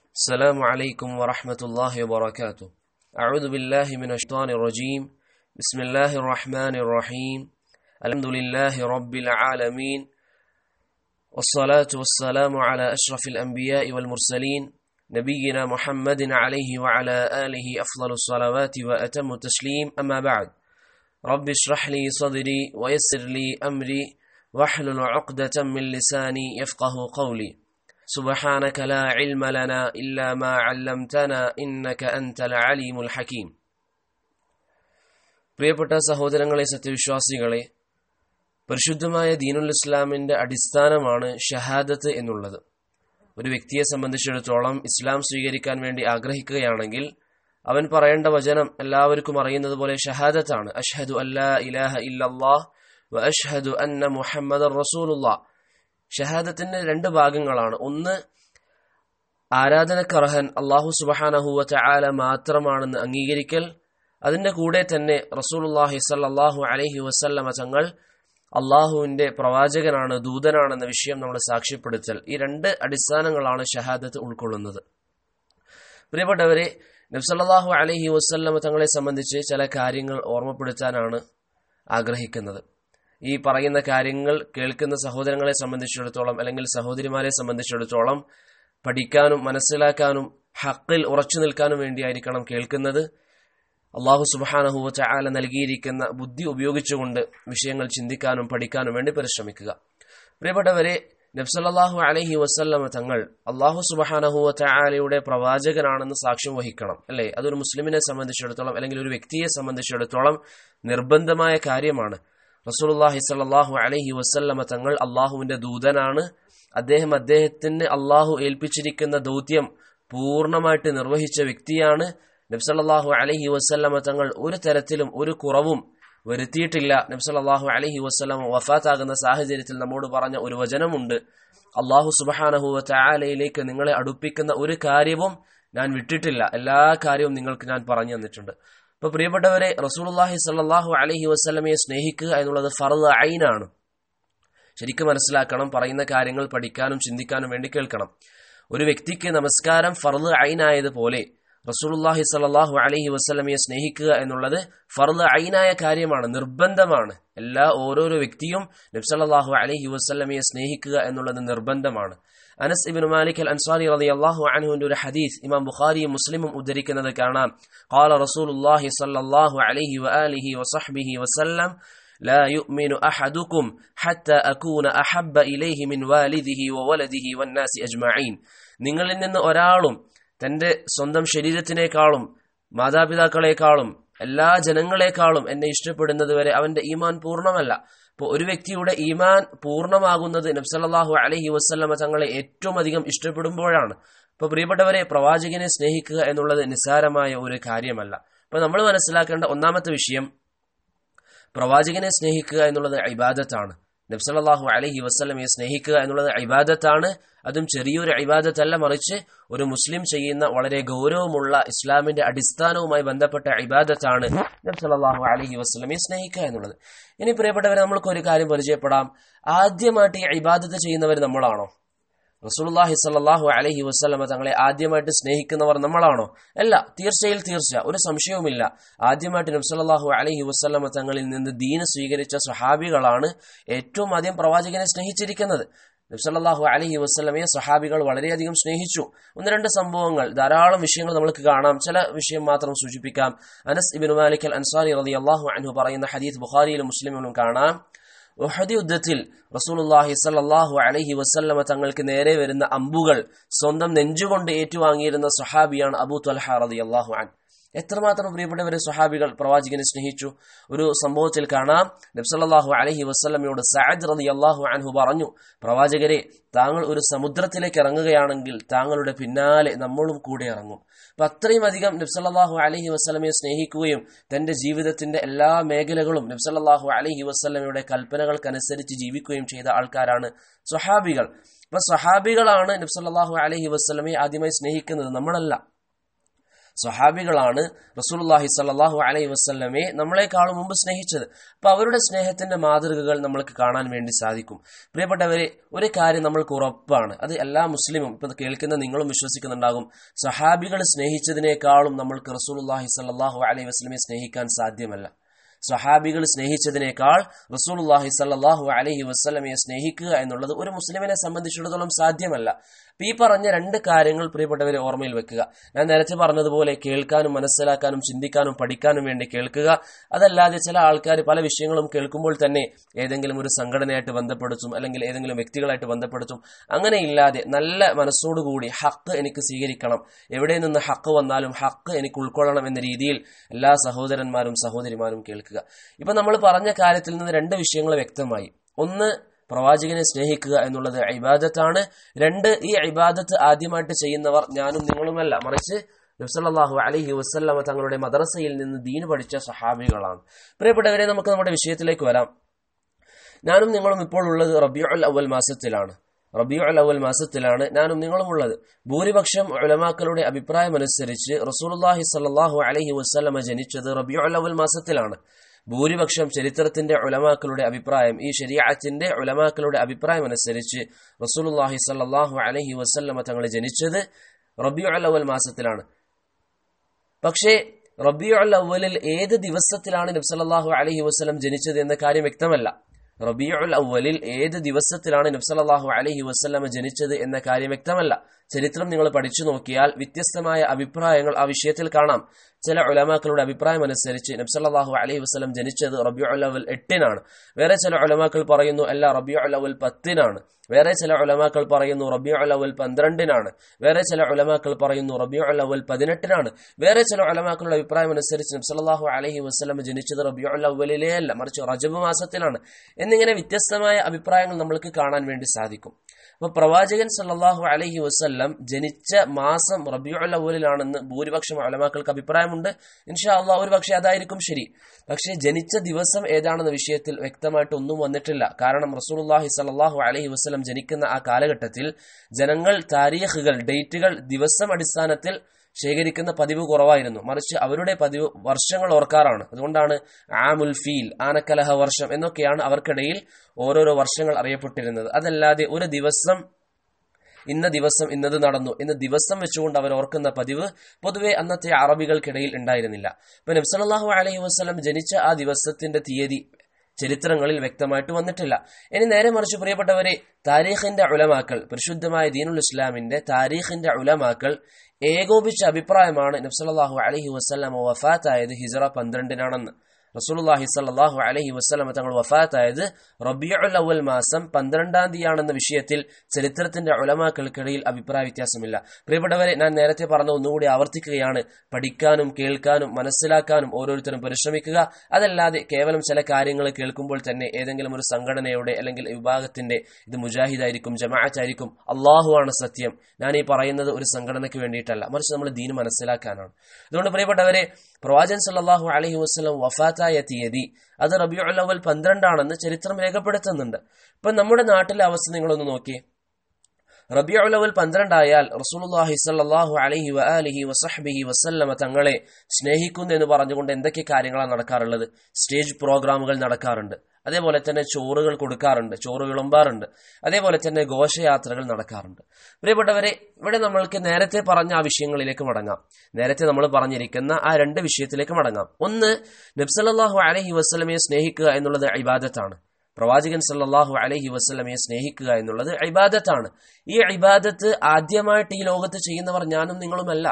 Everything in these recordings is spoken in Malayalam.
السلام عليكم ورحمة الله وبركاته. أعوذ بالله من الشيطان الرجيم. بسم الله الرحمن الرحيم. الحمد لله رب العالمين، والصلاة والسلام على أشرف الأنبياء والمرسلين نبينا محمد عليه وعلى آله أفضل الصلوات وأتم التسليم. أما بعد، رب اشرح لي صدري ويسر لي أمري واحلل عقدة من لساني يفقه قولي. سبحانك لا علم لنا إلا ما علمتنا إنك أنت العليم الحكيم. പ്രിയപ്പെട്ട സഹോദരങ്ങളെ, സത്യവിശ്വാസികളെ, പരിശുദ്ധമായ ദീനുൽ ഇസ്ലാമിന്റെ അടിസ്ഥാനമാണ് ഷഹാദത്ത് എന്നുള്ളത്. ഒരു വ്യക്തിയെ സംബന്ധിച്ചിടത്തോളം ഇസ്ലാം സ്വീകരിക്കാൻ വേണ്ടി ആഗ്രഹിക്കുകയാണെങ്കിൽ അവൻ പറയേണ്ട വചനം എല്ലാവർക്കും അറിയുന്നത് പോലെ ഷഹാദത്താണ്. അഷ്ഹദു അല്ലാ ഇലാഹ ഇല്ലല്ലാഹ് വ അഷ്ഹദു അന്ന മുഹമ്മദർ റസൂലുള്ളാഹ്. ഷഹാദത്തിന്റെ രണ്ട് ഭാഗങ്ങളാണ്. ഒന്ന്, ആരാധനക്കർഹൻ അല്ലാഹു സുബ്ഹാനഹു വ തആല മാത്രമാണെന്ന് അംഗീകരിക്കൽ. അതിന്റെ കൂടെ തന്നെ റസൂലുള്ളാഹി സ്വല്ലല്ലാഹു അലൈഹി വസല്ലമ തങ്ങൾ അള്ളാഹുവിന്റെ പ്രവാചകനാണ്, ദൂതനാണെന്ന വിഷയം നമ്മൾ സാക്ഷ്യപ്പെടുത്തൽ. ഈ രണ്ട് അടിസ്ഥാനങ്ങളാണ് ഷഹാദത്ത് ഉൾക്കൊള്ളുന്നത്. പ്രിയപ്പെട്ടവരെ, നബി സല്ലല്ലാഹു അലൈഹി വസല്ലമ തങ്ങളെ സംബന്ധിച്ച് ചില കാര്യങ്ങൾ ഓർമ്മപ്പെടുത്താനാണ് ആഗ്രഹിക്കുന്നത്. ഈ പറയുന്ന കാര്യങ്ങൾ കേൾക്കുന്ന സഹോദരങ്ങളെ സംബന്ധിച്ചിടത്തോളം അല്ലെങ്കിൽ സഹോദരിമാരെ സംബന്ധിച്ചിടത്തോളം പഠിക്കാനും മനസ്സിലാക്കാനും ഹഖിൽ ഉറച്ചു നിൽക്കാനും വേണ്ടിയായിരിക്കണം കേൾക്കുന്നത്. അല്ലാഹു സുബ്ഹാനഹു വ തആല നൽകിയിരിക്കുന്ന ബുദ്ധി ഉപയോഗിച്ചുകൊണ്ട് വിഷയങ്ങൾ ചിന്തിക്കാനും പഠിക്കാനും വേണ്ടി പരിശ്രമിക്കുക. പ്രിയപ്പെട്ടവരെ, നബി സല്ലല്ലാഹു അലൈഹി വസല്ലമ തങ്ങൾ അല്ലാഹു സുബ്ഹാനഹു വ തആലയുടെ പ്രവാചകനാണെന്ന് സാക്ഷ്യം വഹിക്കണം, അല്ലേ? അതൊരു മുസ്ലിമിനെ സംബന്ധിച്ചിടത്തോളം അല്ലെങ്കിൽ ഒരു വ്യക്തിയെ സംബന്ധിച്ചിടത്തോളം നിർബന്ധമായ കാര്യമാണ്. റസൂലുള്ളാഹി സ്വല്ലല്ലാഹു അലൈഹി വസല്ലമ തങ്ങൾ അള്ളാഹുവിന്റെ ദൂതനാണ്. അദ്ദേഹത്തിന് അള്ളാഹു ഏൽപ്പിച്ചിരിക്കുന്ന ദൗത്യം പൂർണ്ണമായിട്ട് നിർവഹിച്ച വ്യക്തിയാണ്. നബി സല്ലല്ലാഹു അലൈഹി വസല്ലമ തങ്ങൾ ഒരു തരത്തിലും ഒരു കുറവും വരുത്തിയിട്ടില്ല. നബി സല്ലല്ലാഹു അലൈഹി വസല്ലമ വഫാത്താകുന്ന സാഹചര്യത്തിൽ നമ്മോട് പറഞ്ഞ ഒരു വചനമുണ്ട്: അള്ളാഹു സുബ്ഹാനഹു വ തആലയിലേക്ക് നിങ്ങളെ അടുപ്പിക്കുന്ന ഒരു കാര്യവും ഞാൻ വിട്ടിട്ടില്ല, എല്ലാ കാര്യവും നിങ്ങൾക്ക് ഞാൻ പറഞ്ഞു തന്നിട്ടുണ്ട്. അപ്പൊ പ്രിയപ്പെട്ടവരെ, റസൂലുള്ളാഹി സ്വല്ലല്ലാഹു അലൈഹി വസല്ലമയെ സ്നേഹിക്കുക എന്നുള്ളത് ഫർദ് ഐനാണ്. ശരിക്കും മനസ്സിലാക്കണം. പറയുന്ന കാര്യങ്ങൾ പഠിക്കാനും ചിന്തിക്കാനും വേണ്ടി കേൾക്കണം. ഒരു വ്യക്തിക്ക് നമസ്കാരം ഫർദ് ഐനായതുപോലെ റസൂലുള്ളാഹി സ്വല്ലല്ലാഹു അലൈഹി വസല്ലമയെ സ്നേഹിക്കുക എന്നുള്ളത് ഫർദ് ഐനായ കാര്യമാണ്, നിർബന്ധമാണ്. ഓരോരോ വ്യക്തിയും നബി സല്ലല്ലാഹു അലൈഹി വസല്ലമയെ സ്നേഹിക്കുക എന്നുള്ളത് നിർബന്ധമാണ്. അനസ് ഇബ്നു മാലിക് അൽ അൻസാരി റളിയല്ലാഹു അൻഹുവിന്റെ ഒരു ഹദീസ് ഇമാം ബുഖാരിയും മുസ്ലിമും ഉദ്ധരിക്കുന്നത് കാണാം. ഖാല റസൂലുള്ളാഹി സ്വല്ലല്ലാഹു അലൈഹി വആലിഹി വസഹ്ബിഹി വസല്ലം لا يؤمن أحدكم حتى أكون أحب إليه من والده وولده والناس أجمعين. നിങ്ങളിൽ നിന്ന് ഒരാളും തന്റെ സ്വന്തം ശരീരത്തിനേക്കാളും മാതാപിതാക്കളെക്കാളും എല്ലാ ജനങ്ങളെക്കാളും എന്നെ ഇഷ്ടപ്പെടുന്നത് വരെ അവന്റെ ഈമാൻ പൂർണ്ണമല്ല. അപ്പോൾ ഒരു വ്യക്തിയുടെ ഈമാൻ പൂർണ്ണമാകുന്നത് നബി സല്ലല്ലാഹു അലൈഹി വസല്ലമ തങ്ങളെ ഏറ്റവും അധികം ഇഷ്ടപ്പെടുമ്പോഴാണ്. അപ്പൊ പ്രിയപ്പെട്ടവരെ, പ്രവാചകനെ സ്നേഹിക്കുക എന്നുള്ളത് നിസ്സാരമായ ഒരു കാര്യമല്ല. അപ്പൊ നമ്മൾ മനസ്സിലാക്കേണ്ട ഒന്നാമത്തെ വിഷയം, പ്രവാചകനെ സ്നേഹിക്കുക എന്നുള്ളത് ഇബാദത്താണ്. നബി സല്ലല്ലാഹു അലൈഹി വസല്ലമയെ സ്നേഹിക്കുക എന്നുള്ളത് ഇബാദത്താണ്. അതും ചെറിയൊരു ഇബാദത്തല്ല, മറിച്ച് ഒരു മുസ്ലിം ചെയ്യുന്ന വളരെ ഗൗരവമുള്ള ഇസ്ലാമിന്റെ അടിസ്ഥാനവുമായി ബന്ധപ്പെട്ട ഇബാദത്താണ് നബി സല്ലല്ലാഹു അലൈഹി വസല്ലമയെ സ്നേഹിക്കുക എന്നുള്ളത്. ഇനി പ്രിയപ്പെട്ടവരെ, നമ്മൾക്ക് ഒരു കാര്യം പരിചയപ്പെടാം. ആദ്യമായിട്ട് ഈ ഇബാദത്ത് ചെയ്യുന്നവർ നമ്മളാണോ? റസൂലുള്ളാഹി സ്വല്ലല്ലാഹു അലൈഹി വസല്ലമ തങ്ങളെ ആദ്യമായിട്ട് സ്നേഹിക്കുന്നവർ നമ്മളാണോ? അല്ല. തീർച്ച, ഒരു സംശയവുമില്ല. ആദ്യമായിട്ട് നബി സല്ലല്ലാഹു അലൈഹി വസല്ലമ തങ്ങളിൽ നിന്ന് ദീൻ സ്വീകരിച്ച സ്വഹാബികളാണ് ഏറ്റവും ആദ്യം പ്രവാചകനെ സ്നേഹിച്ചിരിക്കുന്നത്. നബി സല്ലല്ലാഹു അലൈഹി വസല്ലമയെ സ്വഹാബികൾ വളരെയധികം സ്നേഹിച്ചു. ഒന്ന് രണ്ട് സംഭവങ്ങൾ, ധാരാളം വിഷയങ്ങൾ നമുക്ക് കാണാം. ചില വിഷയം മാത്രം സൂചിപ്പിക്കാം. അനസ് ഇബ്നു മാലിക് അൽ അൻസാരി റളിയല്ലാഹു അൻഹു പറയുന്ന ഹദീസ് ബുഖാരിയിലും മുസ്ലിമിലും കാണാം. ഉഹദ് യുദ്ധത്തിൽ റസൂലുള്ളാഹി സ്വല്ലല്ലാഹു അലൈഹി വസല്ലമ തങ്ങൾക്ക് നേരെ വരുന്ന അമ്പുകൾ സ്വന്തം നെഞ്ചുകൊണ്ട് ഏറ്റുവാങ്ങിയിരുന്ന സ്വഹാബിയാണ് അബൂ ത്വൽഹ റളിയല്ലാഹു അൻഹു. എത്രമാത്രം പ്രിയപ്പെട്ടവരെ സ്വഹാബികൾ പ്രവാചകനെ സ്നേഹിച്ചു. ഒരു സംഭവത്തിൽ കാണാം, നബി സല്ലല്ലാഹു അലൈഹി വസല്ലമയോട് സഅദ് റളിയല്ലാഹു അൻഹു പറഞ്ഞു: പ്രവാചകരെ, താങ്കൾ ഒരു സമുദ്രത്തിലേക്ക് ഇറങ്ങുകയാണെങ്കിൽ താങ്കളുടെ പിന്നാലെ നമ്മളും കൂടെ ഇറങ്ങും. അപ്പൊ അത്രയും അധികം നബി സല്ലല്ലാഹു അലൈഹി വസല്ലമയെ സ്നേഹിക്കുകയും തന്റെ ജീവിതത്തിന്റെ എല്ലാ മേഖലകളും നബി സല്ലല്ലാഹു അലൈഹി വസല്ലമയുടെ കൽപ്പനകൾക്കനുസരിച്ച് ജീവിക്കുകയും ചെയ്ത ആൾക്കാരാണ് സ്വഹാബികൾ. അപ്പൊ സ്വഹാബികളാണ് നബി സല്ലല്ലാഹു അലൈഹി വസല്ലമയെ ആദ്യമായി സ്നേഹിക്കുന്നത്, നമ്മളല്ല. സ്വഹാബികളാണ് റസൂലുള്ളാഹി സ്വല്ലല്ലാഹു അലൈഹി വസല്ലമയെ നമ്മളെക്കാളും മുമ്പ് സ്നേഹിച്ചത്. അപ്പൊ അവരുടെ സ്നേഹത്തിന്റെ മാതൃകകൾ നമ്മൾക്ക് കാണാൻ വേണ്ടി സാധിക്കും. പ്രിയപ്പെട്ടവരെ, ഒരു കാര്യം നമ്മൾക്ക് ഉറപ്പാണ്, അത് എല്ലാ മുസ്ലിമും ഇപ്പൊ കേൾക്കുന്ന നിങ്ങളും വിശ്വസിക്കുന്നുണ്ടാകും, സ്വഹാബികൾ സ്നേഹിച്ചതിനേക്കാളും നമ്മൾക്ക് റസൂലുള്ളാഹി സ്വല്ലല്ലാഹു അലൈഹി വസല്ലമയെ സ്നേഹിക്കാൻ സാധ്യമല്ല. സ്വഹാബികൾ സ്നേഹിച്ചതിനേക്കാൾ റസൂലുള്ളാഹി സ്വല്ലല്ലാഹു അലൈഹി വസല്ലമയെ സ്നേഹിക്കുക എന്നുള്ളത് ഒരു മുസ്ലിമിനെ സംബന്ധിച്ചിടത്തോളം സാധ്യമല്ല. ഈ പറഞ്ഞ രണ്ട് കാര്യങ്ങൾ പ്രിയപ്പെട്ടവരെ ഓർമ്മയിൽ വെക്കുക. ഞാൻ നേരത്തെ പറഞ്ഞതുപോലെ കേൾക്കാനും മനസ്സിലാക്കാനും ചിന്തിക്കാനും പഠിക്കാനും വേണ്ടി കേൾക്കുക. അതല്ലാതെ ചില ആൾക്കാർ പല വിഷയങ്ങളും കേൾക്കുമ്പോൾ തന്നെ ഏതെങ്കിലും ഒരു സംഘടനയായിട്ട് ബന്ധപ്പെടുത്തും, അല്ലെങ്കിൽ ഏതെങ്കിലും വ്യക്തികളായിട്ട് ബന്ധപ്പെടുത്തും. അങ്ങനെയില്ലാതെ നല്ല മനസ്സോടുകൂടി ഹക്ക് എനിക്ക് സ്വീകരിക്കണം, എവിടെ നിന്ന് ഹക്ക് വന്നാലും ഹക്ക് എനിക്ക് ഉൾക്കൊള്ളണം എന്ന രീതിയിൽ എല്ലാ സഹോദരന്മാരും സഹോദരിമാരും കേൾക്കുക. ഇപ്പൊ നമ്മൾ പറഞ്ഞ കാര്യത്തിൽ നിന്ന് രണ്ട് വിഷയങ്ങൾ വ്യക്തമായി. ഒന്ന്, പ്രവാചകനെ സ്നേഹിക്കുക എന്നുള്ളത് ഇബാദത്താണ്. രണ്ട്, ഈ ഇബാദത്ത് ആദ്യമായിട്ട് ചെയ്യുന്നവർ ഞാനും നിങ്ങളുമല്ല, മറിച്ച് നബി സല്ലല്ലാഹു അലൈഹി വസല്ലമ തങ്ങളുടെ മദ്രസയിൽ നിന്ന് ദീൻ പഠിച്ച സ്വഹാബികളാണ്. പ്രിയപ്പെട്ടവരെ, നമുക്ക് നമ്മുടെ വിഷയത്തിലേക്ക് വരാം. ഞാനും നിങ്ങളും ഇപ്പോൾ ഉള്ളത് റബീഉൽ അവ്വൽ മാസത്തിലാണ്. ഞാനും നിങ്ങളും ഉള്ളത്. ഭൂരിപക്ഷം ഉലമാക്കളുടെ അഭിപ്രായമനുസരിച്ച് റസൂലുള്ളാഹി സ്വല്ലല്ലാഹു അലൈഹി വസല്ലമ ജനിച്ചത് റബീഉൽ അവ്വൽ മാസത്തിലാണ്. ഭൂരിപക്ഷം ചരിത്രത്തിന്റെ ഉലമാക്കളുടെ അഭിപ്രായം, ഈ ശരീഅത്തിന്റെ ഉലമാക്കളുടെ അഭിപ്രായം അനുസരിച്ച് റസൂലുള്ളാഹി സ്വല്ലല്ലാഹു അലൈഹി വസല്ലമ തങ്ങൾ ജനിച്ചത് റബീഉൽ അവ്വൽ മാസത്തിലാണ്. പക്ഷേ റബീഉൽ അവ്വലിൽ ഏത് ദിവസത്തിലാണ് നബി സല്ലല്ലാഹു അലൈഹി വസല്ലം ജനിച്ചത് എന്ന കാര്യം വ്യക്തമല്ല. റബീഉൽ അവ്വലിൽ ഏത് ദിവസത്തിലാണ് നബി സല്ലല്ലാഹു അലൈഹി വസല്ലമ ജനിച്ചത് എന്ന കാര്യം വ്യക്തമല്ല. ചരിത്രം നിങ്ങൾ പഠിച്ചു നോക്കിയാൽ വ്യത്യസ്തമായ അഭിപ്രായങ്ങൾ ആ വിഷയത്തിൽ കാണാം. ചില ഉലമാക്കളുടെ അഭിപ്രായം അനുസരിച്ച് നബി സല്ലല്ലാഹു അലൈഹി വസല്ലം ജനിച്ചത് റബീഉൽ അവ്വൽ 8-നാണ്. വേറെ ചില ഉലമാക്കൾ പറയുന്നു അല്ല, റബീഉൽ അവ്വൽ 10-നാണ്. വേറെ ചില ഉലമാക്കൾ പറയുന്നു റബീഉൽ അവ്വൽ 12-നാണ്. വേറെ ചില ഉലമാക്കൾ പറയുന്നു റബീഉൽ അവ്വൽ 18-നാണ്. വേറെ ചില ഉലമാക്കളുടെ അഭിപ്രായം അനുസരിച്ച് നബി സല്ലല്ലാഹു അലൈഹി വസല്ലം ജനിച്ചത് റബീഉൽ അവ്വലിലേ അല്ല, മറിച്ച് റജബ് മാസത്തിലാണ്. എന്നിങ്ങനെ വ്യത്യസ്തമായ അഭിപ്രായങ്ങൾ നമ്മൾക്ക് കാണാൻ വേണ്ടി സാധിക്കും. അപ്പൊ പ്രവാചകൻ സല്ലല്ലാഹു അലൈഹി വസല്ലം ജനിച്ച മാസം റബീഉൽ അവ്വലിലാണെന്ന് ഭൂരിപക്ഷം ഉലമാക്കൾക്ക് അഭിപ്രായമുണ്ട്. ഇൻഷാ അല്ലാഹ് ഒരു പക്ഷേ അതായിരിക്കും ശരി. പക്ഷേ ജനിച്ച ദിവസം ഏതാണെന്ന വിഷയത്തിൽ വ്യക്തമായിട്ട് ഒന്നും വന്നിട്ടില്ല. കാരണം റസൂലുള്ളാഹി സ്വല്ലല്ലാഹു അലൈഹി വസല്ലം ജനിക്കുന്ന ആ കാലഘട്ടത്തിൽ ജനങ്ങൾ താരീഖുകൾ, ഡേറ്റുകൾ ദിവസം അടിസ്ഥാനത്തിൽ ശേഖരിക്കുന്ന പതിവ് കുറവായിരുന്നു. മറിച്ച് അവരുടെ പതിവ് വർഷങ്ങൾ ഓർക്കാറാണ്. അതുകൊണ്ടാണ് ആമുൽ ഫീൽ, ആനക്കലഹ വർഷം എന്നൊക്കെയാണ് അവർക്കിടയിൽ ഓരോരോ വർഷങ്ങൾ അറിയപ്പെട്ടിരുന്നത്. അതല്ലാതെ ഒരു ദിവസം ഇന്ന ദിവസം ഇന്നത് നടന്നു എന്ന ദിവസം വെച്ചുകൊണ്ട് അവർ ഓർക്കുന്ന പതിവ് പൊതുവെ അന്നത്തെ അറബികൾക്കിടയിൽ ഉണ്ടായിരുന്നില്ല. ഇപ്പൊ നബി സല്ലല്ലാഹു അലൈഹി വസല്ലം ജനിച്ച ആ ദിവസത്തിന്റെ തീയതി ചരിത്രങ്ങളിൽ വ്യക്തമായിട്ട് വന്നിട്ടില്ല. ഇനി നേരെ മറിച്ച് പ്രിയപ്പെട്ടവരെ, താരീഖിന്റെ ഉലമാക്കൾ, പരിശുദ്ധമായ ദീനുൽ ഇസ്ലാമിന്റെ താരീഖിന്റെ ഉലമാക്കൾ ഏകോപിച്ച അഭിപ്രായമാണ് നബി സല്ലല്ലാഹു അലൈഹി വസല്ലം വഫാത്തായത് ഹിജ്റ 12-നാണെന്ന്. റസൂലുള്ളാഹി സ്വല്ലല്ലാഹു അലൈഹി വസല്ലം തങ്ങൾ വഫാത്തായത് റബീഉൽ അവ്വൽ മാസം 12-ാം തീയതിയാണെന്ന വിഷയത്തിൽ ചരിത്രത്തിന്റെ ഉലമാക്കൾക്കിടയിൽ അഭിപ്രായ വ്യത്യാസമില്ല. പ്രിയപ്പെട്ടവരെ, ഞാൻ നേരത്തെ പറഞ്ഞ ഒന്നുകൂടി ആവർത്തിക്കുകയാണ്. പഠിക്കാനും കേൾക്കാനും മനസ്സിലാക്കാനും ഓരോരുത്തരും പരിശ്രമിക്കുക. അതല്ലാതെ കേവലം ചില കാര്യങ്ങൾ കേൾക്കുമ്പോൾ തന്നെ ഏതെങ്കിലും ഒരു സംഘടനയുടെ അല്ലെങ്കിൽ വിഭാഗത്തിന്റെ, ഇത് മുജാഹിദായിരിക്കും, ജമാഅത്തായിരിക്കും, അള്ളാഹു ആണ് സത്യം, ഞാൻ ഈ പറയുന്നത് ഒരു സംഘടനയ്ക്ക് വേണ്ടിയിട്ടല്ല, മറിച്ച് നമ്മൾ ദീൻ മനസ്സിലാക്കാനാണ്. അതുകൊണ്ട് പ്രിയപ്പെട്ടവരെ, പ്രവാചകൻ സല്ലല്ലാഹു അലൈഹി വസല്ലം വഫാത്തായ തീയതി അത് റബീഉൽ അവ്വൽ 12-ആണെന്ന് ചരിത്രം രേഖപ്പെടുത്തുന്നുണ്ട്. ഇപ്പൊ നമ്മുടെ നാട്ടിലെ അവസ്ഥ നിങ്ങളൊന്ന് നോക്കിയേ. റബീഉൽ അവ്വൽ 12 ആയാൽ റസൂലുള്ളാഹി സ്വല്ലല്ലാഹു അലൈഹി വആലിഹി വസഹ്ബിഹി വസല്ലമ തങ്ങളെ സ്നേഹിക്കുന്നു എന്ന് പറഞ്ഞുകൊണ്ട് എന്തൊക്കെ കാര്യങ്ങളാണ് നടക്കാറുള്ളത്? സ്റ്റേജ് പ്രോഗ്രാമുകൾ നടക്കാറുണ്ട്. അതേപോലെ തന്നെ ചോറുകൾ കൊടുക്കാറുണ്ട്, ചോറ് വിളമ്പാറുണ്ട്. അതേപോലെ തന്നെ ഘോഷയാത്രകൾ നടക്കാറുണ്ട്. പ്രിയപ്പെട്ടവരെ, ഇവിടെ നമ്മൾക്ക് നേരത്തെ പറഞ്ഞ ആ വിഷയങ്ങളിലേക്ക് മടങ്ങാം. നേരത്തെ നമ്മൾ പറഞ്ഞിരിക്കുന്ന ആ രണ്ട് വിഷയത്തിലേക്ക് മടങ്ങാം. ഒന്ന്, നബി സല്ലല്ലാഹു അലൈഹി വസല്ലമയെ സ്നേഹിക്കുക എന്നുള്ളത് ഇബാദത്താണ്. പ്രവാചകൻ സല്ലല്ലാഹു അലൈഹി വസല്ലമയെ സ്നേഹിക്കുക എന്നുള്ളത് ഇബാദത്താണ്. ഈ ഇബാദത്ത് ആദ്യമായിട്ട് ഈ ലോകത്ത് ചെയ്യുന്നവർ ഞാനും നിങ്ങളുമല്ല.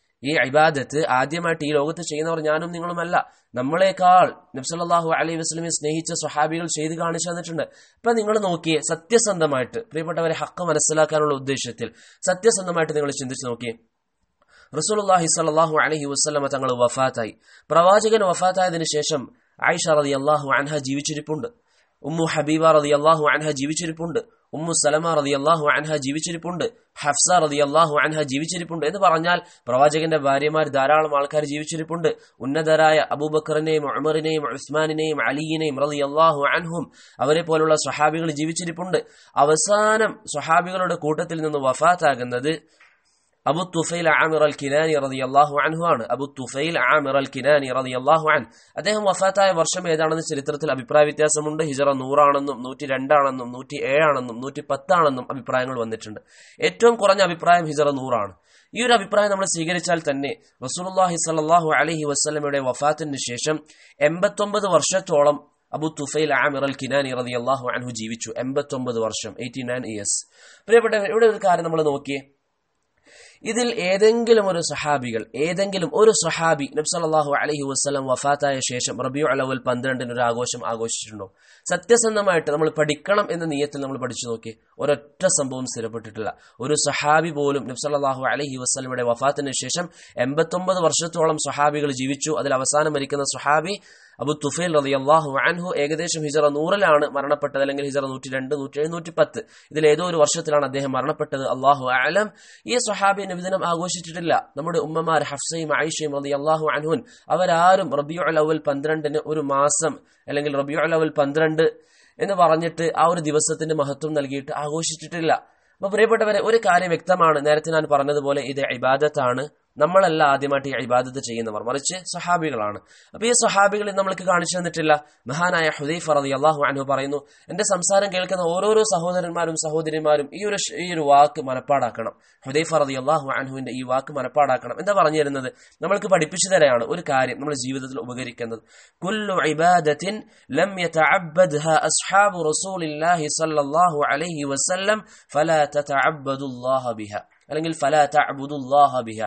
നമ്മളെക്കാൾ നബി സല്ലല്ലാഹു അലൈഹി വസല്ലമയെ സ്നേഹിച്ച സ്വഹാബികൾ ചെയ്ത് കാണിച്ചു തന്നിട്ടുണ്ട്. ഇപ്പൊ നിങ്ങൾ നോക്കിയേ, സത്യസന്ധമായിട്ട് പ്രിയപ്പെട്ടവരെ, ഹക്ക് മനസ്സിലാക്കാനുള്ള ഉദ്ദേശത്തിൽ സത്യസന്ധമായിട്ട് നിങ്ങൾ ചിന്തിച്ചു നോക്കിയേ. റസൂലുള്ളാഹി സ്വല്ലല്ലാഹു അലൈഹി വസല്ലമ തങ്ങൾ വഫാത്തായി. പ്രവാചകൻ വഫാത്തായതിനു ശേഷം ആയിഷ റളിയല്ലാഹു അൻഹ ജീവിച്ചിരിപ്പുണ്ട്, ഉമ്മു ഹബീബ റളിയല്ലാഹു അൻഹ ജീവിച്ചിരിപ്പുണ്ട്, ഉമ്മു സലമ റളിയല്ലാഹു അൻഹ ജീവിച്ചിരിപ്പുണ്ട്, ഹഫ്സ റളിയല്ലാഹു അൻഹ ജീവിച്ചിരിപ്പുണ്ട്. എന്ന് പറഞ്ഞാൽ പ്രവാചകന്റെ ഭാര്യമാർ ധാരാളം ആൾക്കാർ ജീവിച്ചിരിപ്പുണ്ട്. ഉന്നതരായ അബൂബക്കറിനെയും ഉമറിനെയും ഉസ്മാനിനെയും അലിയിനെയും റളിയല്ലാഹു അൻഹും അവരെ പോലുള്ള സ്വഹാബികൾ ജീവിച്ചിരിപ്പുണ്ട്. അവസാനം സ്വഹാബികളുടെ കൂട്ടത്തിൽ നിന്ന് വഫാത്താകുന്നത് അബു തുഫൈൽ ആമിർ അൽ കിനാനി റളിയല്ലാഹു അൻഹു ആണ്. അബു തുഫൈൽ ആമിർ അൽ കിനാനി റളിയല്ലാഹു അൻഹു അദ്ദേഹം വഫാത്തായ വർഷം ഏതാണെന്ന് ചരിത്രത്തിൽ അഭിപ്രായ വ്യത്യാസമുണ്ട്. ഹിജറ 100 ആണെന്നും 102 ആണെന്നും 107 ആണെന്നും 110 ആണെന്നും അഭിപ്രായങ്ങൾ വന്നിട്ടുണ്ട്. ഏറ്റവും കുറഞ്ഞ അഭിപ്രായം ഹിജറ 100 ആണ്. ഈ ഒരു അഭിപ്രായം നമ്മൾ സ്വീകരിച്ചാൽ തന്നെ റസൂലുള്ളാഹി സ്വല്ലല്ലാഹു അലൈഹി വസല്ലമയുടെ വഫാത്തിന് ശേഷം 89 വർഷത്തോളം അബു തുഫൈൽ ആമിർ അൽ കിനാനി റളിയല്ലാഹു അൻഹു ജീവിച്ചു. 89 വർഷം, 89 ഇയേഴ്സ്. പ്രിയപ്പെട്ടവർ, ഇവിടെ ഒരു കാര്യം നമ്മൾ നോക്കിയേ. ഇതിൽ ഏതെങ്കിലും ഒരു സഹാബി നബി സല്ലല്ലാഹു അലൈഹി വസല്ലം വഫാത്തായ ശേഷം റബീഉൽ അവ്വൽ 12 ഒരു ആഘോഷം ആഘോഷിച്ചിട്ടുണ്ടോ? സത്യസന്ധമായിട്ട് നമ്മൾ പഠിക്കണം എന്ന നിയത്തിൽ നമ്മൾ പഠിച്ചു നോക്കി, ഒരൊറ്റ സംഭവം സ്ഥിരപ്പെട്ടിട്ടില്ല. ഒരു സഹാബി പോലും നബി സല്ലല്ലാഹു അലൈഹി വസല്ലമയുടെ വഫാത്തിന് ശേഷം 89 വർഷത്തോളം സഹാബികൾ ജീവിച്ചു. അതിൽ അവസാനം മരിക്കുന്ന സഹാബി അബു തുഫൈൽ റളിയല്ലാഹു അൻഹു ഏകദേശം ഹിജറ 100 മരണപ്പെട്ടത്, അല്ലെങ്കിൽ ഹിജറ 102, 107, 110 ഇതിലേതോ ഒരു വർഷത്തിലാണ് അദ്ദേഹം മരണപ്പെട്ടത്. അല്ലാഹു അഅലം. ഈ സ്വഹാബി നബിദിനം ആഘോഷിച്ചിട്ടില്ല. നമ്മുടെ ഉമ്മമാർ ഹഫ്സയും ആയിഷയും റളിയല്ലാഹു അൻഹുൻ അവരാരും റബീഉൽ അവ്വൽ 12 ഒരു മാസം അല്ലെങ്കിൽ റബീഉൽ അവ്വൽ 12 എന്ന് പറഞ്ഞിട്ട് ആ ഒരു ദിവസത്തിന്റെ മഹത്വം നൽകിയിട്ട് ആഘോഷിച്ചിട്ടില്ല. അപ്പൊ പ്രിയപ്പെട്ടവരെ, ഒരു കാര്യം വ്യക്തമാണ്. നേരത്തെ ഞാൻ പറഞ്ഞതുപോലെ ഇത് ഇബാദത്താണ്. നമ്മളല്ല ആദ്യമായിട്ട് ഈ ഇബാദത്ത് ചെയ്യുന്നവർ, മറിച്ച് സഹാബികളാണ്. അപ്പൊ ഈ സഹാബികളിൽ നമ്മൾക്ക് കാണിച്ചു തന്നിട്ടില്ല. മഹാനായ ഹുദൈഫ റളിയല്ലാഹു അൻഹു പറയുന്നു, എന്റെ സംസാരം കേൾക്കുന്ന ഓരോരോ സഹോദരന്മാരും സഹോദരിമാരും ഈ ഒരു വാക്ക് മനപ്പാടാക്കണം. ഹുദൈഫ റളിയല്ലാഹു അൻഹുവിന്റെ ഈ വാക്ക് മനപ്പാടാക്കണം. എന്താ പറഞ്ഞു തരുന്നത്? നമ്മൾക്ക് പഠിപ്പിച്ചു തരാണ് ഒരു കാര്യം നമ്മുടെ ജീവിതത്തിൽ ഉപകരിക്കുന്നത്. കുല്ലു ഇബാദത്തിൻ ലം യതഅബ്ബദ്ഹാ അസ്ഹാബു റസൂലില്ലാഹി സ്വല്ലല്ലാഹു അലൈഹി വസല്ലം ഫലാ തതഅബ്ബദുല്ലാഹ ബിഹാ, അല്ലെങ്കിൽ ഫലാ തഅബ്ബുദുല്ലാഹ ബിഹാ.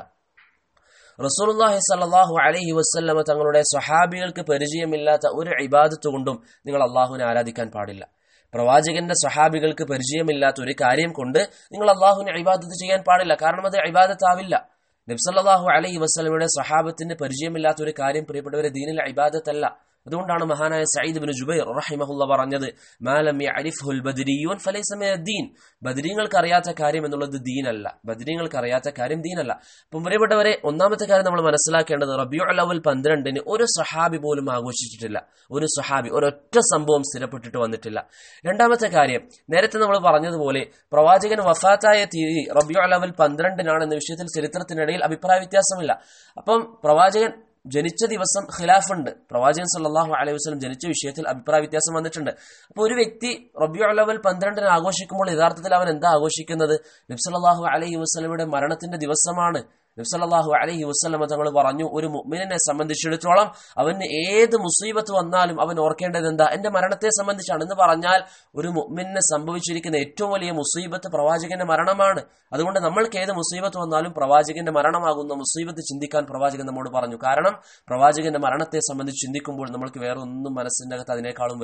റസൂലുള്ളാഹി സ്വല്ലല്ലാഹു അലൈഹി വസല്ലമ തങ്ങളുടെ സ്വഹാബികൾക്ക് പരിചയമില്ലാത്ത ഒരു ഇബാദത്ത് കൊണ്ടും നിങ്ങൾ അള്ളാഹുവിനെ ആരാധിക്കാൻ പാടില്ല. പ്രവാചകന്റെ സ്വഹാബികൾക്ക് പരിചയമില്ലാത്ത ഒരു കാര്യം കൊണ്ട് നിങ്ങൾ അള്ളാഹുവിനെ ഇബാദത്ത് ചെയ്യാൻ പാടില്ല. കാരണം അത് ഇബാദത്താവില്ല. നബി സല്ലല്ലാഹു അലൈഹി വസല്ലമയുടെ സ്വഹാബത്തിന് പരിചയമില്ലാത്ത ഒരു കാര്യം പ്രിയപ്പെട്ടവരെ ദീനിൽ ഇബാദത്തല്ല. അതുകൊണ്ടാണ് മഹാനായ സഈദ് ഇബ്നു ജുബൈർ റഹിമഹുല്ല പറഞ്ഞത്, മാ ലം യഅരിഫുൽ ബദരിയൂൻ ഫലൈസ മിനദ്ദീൻ. ബദരീങ്ങൾക്ക് അറിയാത്ത കാര്യം എന്നുള്ളത് ദീനല്ല. ബദരീങ്ങൾക്ക് അറിയാത്ത കാര്യം ദീനല്ല. അപ്പം പ്രിയപ്പെട്ടവരെ, ഒന്നാമത്തെ കാര്യം നമ്മൾ മനസ്സിലാക്കേണ്ടത് റബീഉൽ അവ്വൽ 12 ഒരു സ്വഹാബി പോലും ആഘോഷിച്ചിട്ടില്ല. ഒരു സ്വഹാബി, ഒരൊറ്റ സംഭവം സ്ഥിരപ്പെട്ടിട്ട് വന്നിട്ടില്ല. രണ്ടാമത്തെ കാര്യം, നേരത്തെ നമ്മൾ പറഞ്ഞതുപോലെ പ്രവാചകൻ വഫാത്തായ തീയതി റബീഉൽ അവ്വൽ 12 എന്ന വിഷയത്തിൽ ചരിത്രത്തിനിടയിൽ അഭിപ്രായ വ്യത്യാസമില്ല. അപ്പം പ്രവാചകൻ ജനിച്ച ദിവസം ഖിലാഫുണ്ട്. പ്രവാചകൻ സല്ലല്ലാഹു അലൈഹി വസല്ലം ജനിച്ച വിഷയത്തിൽ അഭിപ്രായ വ്യത്യാസം വന്നിട്ടുണ്ട്. അപ്പോൾ ഒരു വ്യക്തി റബീഉൽ അവ്വൽ 12 ആഘോഷിക്കുമ്പോൾ യഥാർത്ഥത്തിൽ അവൻ എന്താ ആഘോഷിക്കുന്നത്? നബി സല്ലല്ലാഹു അലൈഹി വസല്ലമയുടെ മരണത്തിന്റെ ദിവസമാണ്. നബി സല്ലല്ലാഹു അലൈഹി വസല്ലം തങ്ങൾ പറഞ്ഞു, ഒരു മുഅ്മിനെ സംബന്ധിച്ചിടത്തോളം അവന് ഏത് മുസീബത്ത് വന്നാലും അവൻ ഓർക്കേണ്ടത് എന്താ? എന്റെ മരണത്തെ സംബന്ധിച്ചാണ്. എന്ന് പറഞ്ഞാൽ ഒരു മുഅ്മിനെ സംഭവിച്ചിരിക്കുന്ന ഏറ്റവും വലിയ മുസീബത്ത് പ്രവാചകന്റെ മരണമാണ്. അതുകൊണ്ട് നമ്മൾക്ക് ഏത് മുസീബത്ത് വന്നാലും പ്രവാചകന്റെ മരണമാകുന്ന മുസീബത്ത് ചിന്തിക്കാൻ പ്രവാചകൻ നമ്മോട് പറഞ്ഞു. കാരണം പ്രവാചകന്റെ മരണത്തെ സംബന്ധിച്ച് ചിന്തിക്കുമ്പോൾ നമ്മൾക്ക് വേറെ ഒന്നും മനസ്സിന്റെ അകത്ത് അതിനേക്കാളും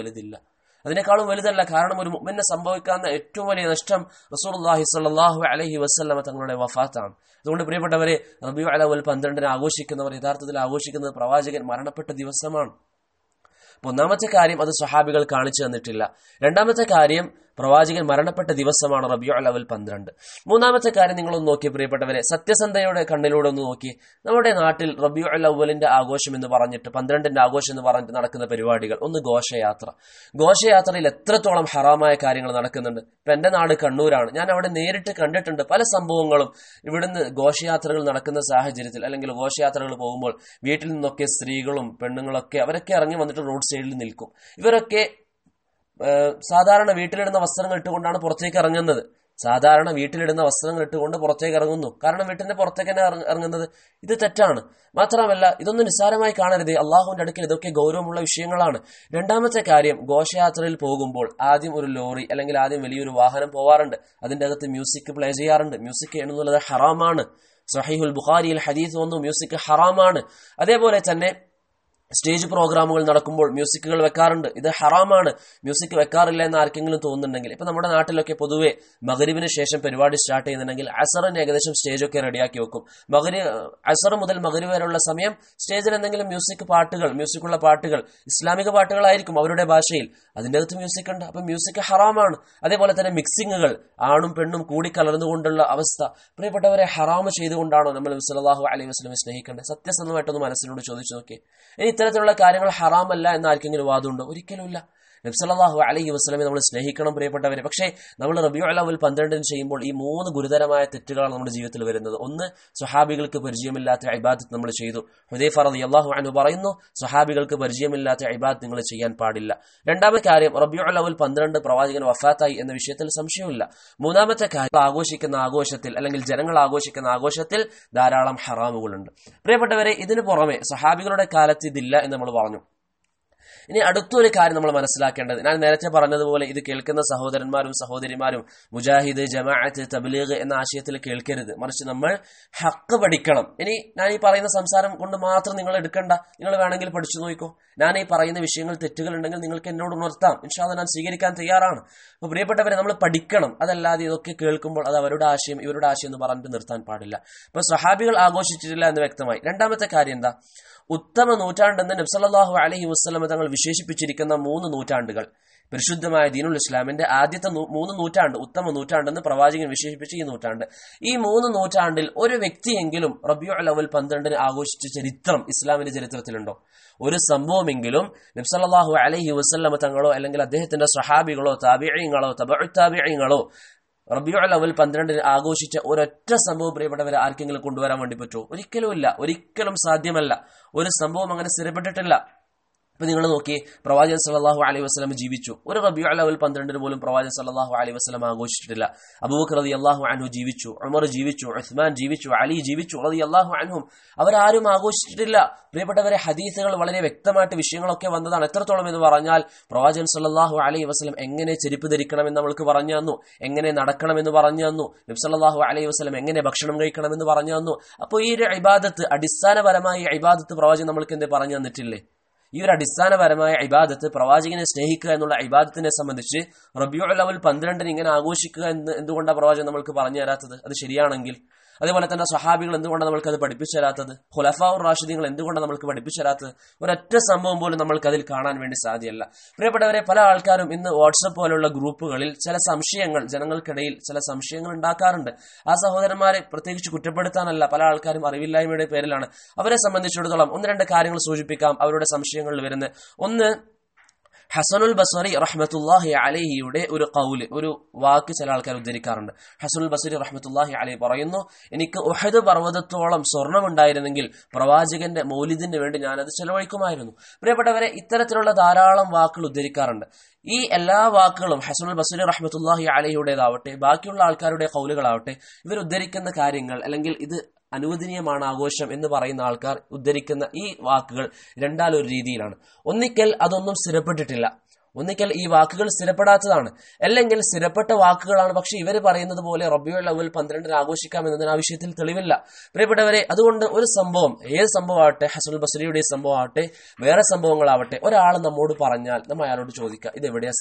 വലുതല്ല. കാരണം ഒരു മുഅ്മിനെ സംഭവിക്കാവുന്ന ഏറ്റവും വലിയ നഷ്ടം റസൂലുള്ളാഹി സ്വല്ലല്ലാഹു അലൈഹി വസല്ലമ തങ്ങളുടെ വഫാത്താണ്. അതുകൊണ്ട് പ്രിയപ്പെട്ടവരെ, റബീഉൽ അവ്വൽ 12 ആഘോഷിക്കുന്നവർ യഥാർത്ഥത്തിൽ ആഘോഷിക്കുന്നത് പ്രവാചകൻ മരണപ്പെട്ട ദിവസമാണ്. ഒന്നാമത്തെ കാര്യം, അത് സ്വഹാബികൾ കാണിച്ചു തന്നിട്ടില്ല. രണ്ടാമത്തെ കാര്യം, പ്രവാചകൻ മരണപ്പെട്ട ദിവസമാണ് റബീഉൽ അവ്വൽ 12. മൂന്നാമത്തെ കാര്യം നിങ്ങളൊന്ന് നോക്കി പ്രിയപ്പെട്ടവരെ, സത്യസന്ധയുടെ കണ്ണിലൂടെ ഒന്ന് നോക്കി. നമ്മുടെ നാട്ടിൽ റബീഉൽ അവ്വലിന്റെ ആഘോഷം എന്ന് പറഞ്ഞിട്ട് 12 ആഘോഷം എന്ന് പറഞ്ഞിട്ട് നടക്കുന്ന പരിപാടികൾ, ഒന്ന് ഘോഷയാത്രയിൽ എത്രത്തോളം ഹറാമായ കാര്യങ്ങൾ നടക്കുന്നുണ്ട്. ഇപ്പൊ എന്റെ നാട് കണ്ണൂരാണ്. ഞാൻ അവിടെ നേരിട്ട് കണ്ടിട്ടുണ്ട് പല സംഭവങ്ങളും. ഇവിടുന്ന് ഘോഷയാത്രകൾ നടക്കുന്ന സാഹചര്യത്തിൽ, അല്ലെങ്കിൽ ഘോഷയാത്രകൾ പോകുമ്പോൾ വീട്ടിൽ നിന്നൊക്കെ സ്ത്രീകളും പെണ്ണുങ്ങളൊക്കെ അവരൊക്കെ ഇറങ്ങി വന്നിട്ട് റോഡ് സൈഡിൽ നിൽക്കും. ഇവരൊക്കെ സാധാരണ വീട്ടിലിടുന്ന വസ്ത്രങ്ങൾ ഇട്ടുകൊണ്ടാണ് പുറത്തേക്ക് ഇറങ്ങുന്നത്. പുറത്തേക്ക് ഇറങ്ങുന്നു. കാരണം വീട്ടിന്റെ പുറത്തേക്ക് തന്നെ ഇറങ്ങുന്നത്. ഇത് തെറ്റാണ്. മാത്രമല്ല, ഇതൊന്നും നിസ്സാരമായി കാണരുത്. അള്ളാഹുവിന്റെ അടുക്കൽ ഇതൊക്കെ ഗൗരവമുള്ള വിഷയങ്ങളാണ്. രണ്ടാമത്തെ കാര്യം, ഘോഷയാത്രയിൽ പോകുമ്പോൾ ആദ്യം ഒരു ലോറി അല്ലെങ്കിൽ ആദ്യം വലിയൊരു വാഹനം പോവാറുണ്ട്. അതിന്റെ അകത്ത് മ്യൂസിക് പ്ലേ ചെയ്യാറുണ്ട്. മ്യൂസിക് എന്നുള്ളത് ഹറാമാണ്. സഹീഹുൽ ബുഖാരിയിൽ ഹദീസ് വന്നു, മ്യൂസിക് ഹറാമാണ്. അതേപോലെ തന്നെ സ്റ്റേജ് പ്രോഗ്രാമുകൾ നടക്കുമ്പോൾ മ്യൂസിക്കുകൾ വെക്കാറുണ്ട്. ഇത് ഹറാമാണ്. മ്യൂസിക് വെക്കാറില്ല എന്ന് ആർക്കെങ്കിലും തോന്നുന്നുണ്ടെങ്കിൽ, ഇപ്പൊ നമ്മുടെ നാട്ടിലൊക്കെ പൊതുവെ മഗ്രിബിന് ശേഷം പരിപാടി സ്റ്റാർട്ട് ചെയ്യുന്നുണ്ടെങ്കിൽ അസറിന് ഏകദേശം സ്റ്റേജൊക്കെ റെഡിയാക്കി വെക്കും. അസർ മുതൽ മഗ്രിബ് വരെയുള്ള സമയം സ്റ്റേജിൽ എന്തെങ്കിലും മ്യൂസിക്കുള്ള പാട്ടുകൾ ഇസ്ലാമിക പാട്ടുകളായിരിക്കും അവരുടെ ഭാഷയിൽ. അതിൻ്റെ അകത്ത് മ്യൂസിക് ഉണ്ട്. അപ്പൊ മ്യൂസിക് ഹറാമാണ്. അതേപോലെ തന്നെ മിക്സിങ്ങുകൾ, ആണും പെണ്ണും കൂടി കലർന്നുകൊണ്ടുള്ള അവസ്ഥ, പ്രിയപ്പെട്ടവരെ, ഹറാമ് ചെയ്തുകൊണ്ടാണോ നമ്മൾ സല്ലല്ലാഹു അലൈഹി വസല്ലം സ്നേഹിക്കേണ്ടത്? സത്യസന്ധമായിട്ടൊന്ന് മനസ്സിനോട് ചോദിച്ചു നോക്കി. ഇനി ഇത്തരത്തിലുള്ള കാര്യങ്ങൾ ഹറാമല്ല എന്ന് ആർക്കെങ്കിലും വാദമുണ്ടോ? ഒരിക്കലുമില്ല. നബി സല്ലല്ലാഹു അലൈഹി വസല്ലമയെ നമ്മൾ സ്നേഹിക്കണം പ്രിയപ്പെട്ടവരെ. പക്ഷേ നമ്മൾ റബീഉൽ അവ്വൽ 12 ചെയ്യുമ്പോൾ ഈ 3 ഗുരുതരമായ തെറ്റുകളാണ് നമ്മുടെ ജീവിതത്തിൽ വരുന്നത്. ഒന്ന്, സ്വഹാബികൾക്ക് പരിചയമില്ലാത്ത ഇബാദത്ത് നമ്മൾ ചെയ്തു. ഹുദൈഫ റളിയല്ലാഹു അൻഹു പറയുന്നു, സ്വഹാബികൾക്ക് പരിചയമില്ലാത്ത ഇബാദത്ത് നിങ്ങൾ ചെയ്യാൻ പാടില്ല. രണ്ടാമത്തെ കാര്യം, റബീഉൽ അവ്വൽ 12 പ്രവാചകൻ വഫാത്തായി എന്ന വിഷയത്തിൽ സംശയമില്ല. മൂന്നാമത്തെ കാര്യം, ആഘോഷിക്കുന്ന ആഘോഷത്തിൽ അല്ലെങ്കിൽ ജനങ്ങൾ ആഘോഷിക്കുന്ന ആഘോഷത്തിൽ ധാരാളം ഹറാമുകളുണ്ട്. പ്രിയപ്പെട്ടവരെ, ഇതിനു പുറമെ സ്വഹാബികളുടെ കാലത്ത് ഇതില്ല എന്ന് നമ്മൾ പറഞ്ഞു. ഇനി അടുത്തൊരു കാര്യം നമ്മൾ മനസ്സിലാക്കേണ്ടത്, ഞാൻ നേരത്തെ പറഞ്ഞതുപോലെ ഇത് കേൾക്കുന്ന സഹോദരന്മാരും സഹോദരിമാരും മുജാഹിദ്, ജമാഅത്ത്, തബ്ലീഗ് എന്ന ആശയത്തിൽ കേൾക്കരുത്. മറിച്ച് നമ്മൾ ഹക്ക് പഠിക്കണം. ഇനി ഞാൻ ഈ പറയുന്ന സംസാരം കൊണ്ട് മാത്രം നിങ്ങൾ എടുക്കണ്ട, നിങ്ങൾ വേണമെങ്കിൽ പഠിച്ചു നോക്കിക്കോ. ഞാൻ ഈ പറയുന്ന വിഷയങ്ങൾ തെറ്റുകൾ ഉണ്ടെങ്കിൽ നിങ്ങൾക്ക് എന്നോട് ഉണർത്താം, ഇൻഷാ അല്ലാഹ് ഞാൻ സ്വീകരിക്കാൻ തയ്യാറാണ്. അപ്പൊ പ്രിയപ്പെട്ടവരെ, നമ്മൾ പഠിക്കണം. അതല്ലാതെ ഇതൊക്കെ കേൾക്കുമ്പോൾ അത് അവരുടെ ആശയം ഇവരുടെ ആശയം എന്ന് പറഞ്ഞിട്ട് നിർത്താൻ പാടില്ല. ഇപ്പൊ സ്വഹാബികൾ ആഘോഷിച്ചിട്ടില്ല എന്ന് വ്യക്തമായി. രണ്ടാമത്തെ കാര്യം എന്താ, ഉത്തമ നൂറ്റാണ്ടെന്ന് നബി സല്ലല്ലാഹു അലൈഹി വസല്ലം തങ്ങൾ വിശേഷിപ്പിച്ചിരിക്കുന്ന 3 നൂറ്റാണ്ടുകൾ, പരിശുദ്ധമായ ദീനുൽ ഇസ്ലാമിന്റെ ആദ്യത്തെ 3 നൂറ്റാണ്ട്, ഉത്തമ നൂറ്റാണ്ടെന്ന് പ്രവാചകൻ വിശേഷിപ്പിച്ച ഈ നൂറ്റാണ്ട്, ഈ 3 നൂറ്റാണ്ടിൽ ഒരു വ്യക്തിയെങ്കിലും റബീഉൽ അവ്വൽ 12 ആഘോഷിച്ച ചരിത്രം ഇസ്ലാമിന്റെ ചരിത്രത്തിലുണ്ടോ? ഒരു സംഭവമെങ്കിലും നബി സല്ലല്ലാഹു അലൈഹി വസല്ലം തങ്ങളോ അല്ലെങ്കിൽ അദ്ദേഹത്തിന്റെ സ്വഹാബികളോ താബിഈങ്ങളോ തബഉ താബിഈങ്ങളോ റബീഉൽ അവ്വൽ 12 ആഘോഷിച്ച ഒരൊറ്റ സംഭവം പ്രിയപ്പെട്ടവരെ ആർക്കെങ്കിലും കൊണ്ടുവരാൻ വേണ്ടി പറ്റുമോ? ഒരിക്കലുമില്ല, ഒരിക്കലും സാധ്യമല്ല. ഒരു സംഭവം അങ്ങനെ സ്ഥിരപ്പെട്ടിട്ടില്ല. ഇപ്പൊ നിങ്ങൾ നോക്കി, പ്രവാചകൻ സല്ലല്ലാഹു അലൈഹി വസല്ലം ജീവിച്ചു, ഒരു റബീഉൽ അവ്വൽ 12 പോലും പ്രവാചകൻ സല്ലല്ലാഹു അലൈഹി വസല്ലം ആഘോഷിച്ചിട്ടില്ല. അബൂബക്കർ റളിയല്ലാഹു അൻഹു ജീവിച്ചു, ഉമർ ജീവിച്ചു, ഉസ്മാൻ ജീവിച്ചു, അലി ജീവിച്ചു റളിയല്ലാഹു അൻഹും, അവരാരും ആഘോഷിച്ചിട്ടില്ല. പ്രിയപ്പെട്ടവരെ, ഹദീസുകൾ വളരെ വ്യക്തമായിട്ട് വിഷയങ്ങളൊക്കെ വന്നതാണ്. എത്രത്തോളം എന്ന് പറഞ്ഞാൽ, പ്രവാചകൻ സല്ലല്ലാഹു അലൈഹി വസല്ലം എങ്ങനെ ചെരുപ്പ് ധരിക്കണമെന്ന് നമ്മൾക്ക് പറഞ്ഞു തന്നു, എങ്ങനെ നടക്കണമെന്ന് പറഞ്ഞു തന്നു, നബി സല്ലല്ലാഹു അലൈഹി വസല്ലം എങ്ങനെ ഭക്ഷണം കഴിക്കണമെന്ന് പറഞ്ഞു തന്നു. അപ്പോൾ ഈ ഒരു ഇബാദത്ത്, അടിസ്ഥാനപരമായ ഇബാദത്ത് പ്രവാചകൻ നമ്മൾക്ക് എന്തേ പറഞ്ഞു തന്നിട്ടില്ലേ? ഈ ഒരു അടിസ്ഥാനപരമായ ഇബാദത്ത്, പ്രവാചകനെ സ്നേഹിക്കുക എന്നുള്ള ഇബാദത്തിനെ സംബന്ധിച്ച് റബീഉൽ അവ്വൽ 12 ഇങ്ങനെ ആഘോഷിക്കുക എന്ന് എന്തുകൊണ്ടാണ് പ്രവാചകൻ നമ്മൾക്ക് പറഞ്ഞു തരാത്തത്? അത് ശരിയാണെങ്കിൽ അതേപോലെ തന്നെ സ്വഹാബികൾ എന്തുകൊണ്ടാണ് നമ്മൾക്ക് അത് പഠിപ്പിച്ചു തരാത്തത്? ഖുലഫാഉർ റാഷിദീങ്ങൾ എന്തുകൊണ്ടാണ് നമ്മൾക്ക് പഠിപ്പിച്ചു തരാത്തത്? ഒരൊറ്റ സംഭവം പോലും നമ്മൾക്ക് അതിൽ കാണാൻ വേണ്ടി സാധ്യമല്ല. പ്രിയപ്പെട്ടവരെ, പല ആൾക്കാരും ഇന്ന് വാട്സപ്പ് പോലുള്ള ഗ്രൂപ്പുകളിൽ ചില സംശയങ്ങൾ, ജനങ്ങൾക്കിടയിൽ ചില സംശയങ്ങൾ ഉണ്ടാക്കാറുണ്ട്. ആ സഹോദരന്മാരെ പ്രത്യേകിച്ച് കുറ്റപ്പെടുത്താനല്ല, പല ആൾക്കാരും അറിവില്ലായ്മയുടെ പേരിലാണ്. അവരെ സംബന്ധിച്ചിടത്തോളം 1-2 കാര്യങ്ങൾ സൂചിപ്പിക്കാം അവരുടെ സംശയങ്ങളിൽ വരുന്നത്. ഒന്ന്, ഹസനുൽ ബസ്രി റഹ്മത്തുള്ളാഹി അലൈഹിയുടെ ഒരു ഖൗല്, ഒരു വാക്ക് ചില ആൾക്കാർ ഉദ്ധരിക്കാറുണ്ട്. ഹസനുൽ ബസ്രി റഹ്മത്തുള്ളാഹി അലൈഹി പറയുന്നു, എനിക്ക് ഉഹദ് പർവ്വതത്തോളം സ്വർണം ഉണ്ടായിരുന്നെങ്കിൽ പ്രവാചകന്റെ മൗലിദിന് വേണ്ടി ഞാനത് ചെലവഴിക്കുമായിരുന്നു. പ്രിയപ്പെട്ടവരെ, ഇത്തരത്തിലുള്ള ധാരാളം വാക്കുകൾ ഉദ്ധരിക്കാറുണ്ട്. ഈ എല്ലാ വാക്കുകളും ഹസനുൽ ബസ്രി റഹ്മത്തുള്ളാഹി അലൈഹിയുടേതാവട്ടെ ബാക്കിയുള്ള ആൾക്കാരുടെ ഖൗലുകളാവട്ടെ, ഇവർ ഉദ്ധരിക്കുന്ന കാര്യങ്ങൾ അല്ലെങ്കിൽ ഇത് അനുവദനീയമാണ് ആഘോഷം എന്ന് പറയുന്ന ആൾക്കാർ ഉദ്ധരിക്കുന്ന ഈ വാക്കുകൾ രണ്ടാലൊരു രീതിയിലാണ്. ഒന്നിക്കൽ അതൊന്നും സ്ഥിരപ്പെട്ടിട്ടില്ല, ഒന്നിക്കൽ ഈ വാക്കുകൾ സ്ഥിരപ്പെടാത്തതാണ്, അല്ലെങ്കിൽ സ്ഥിരപ്പെട്ട വാക്കുകളാണ്. പക്ഷെ ഇവർ പറയുന്നത് പോലെ റബീഉൽ അവ്വൽ 12 ആഘോഷിക്കാം എന്നതിന് ആ വിഷയത്തിൽ തെളിവില്ല. പ്രിയപ്പെട്ടവരെ, അതുകൊണ്ട് ഒരു സംഭവം, ഏത് സംഭവമാവട്ടെ, ഹസനുൽ ബസ്രിയുടെ സംഭവമാവട്ടെ, വേറെ സംഭവങ്ങളാവട്ടെ, ഒരാൾ നമ്മോട് പറഞ്ഞാൽ നമ്മൾ അയാളോട് ചോദിക്കുക, ഇതെവിടെയാ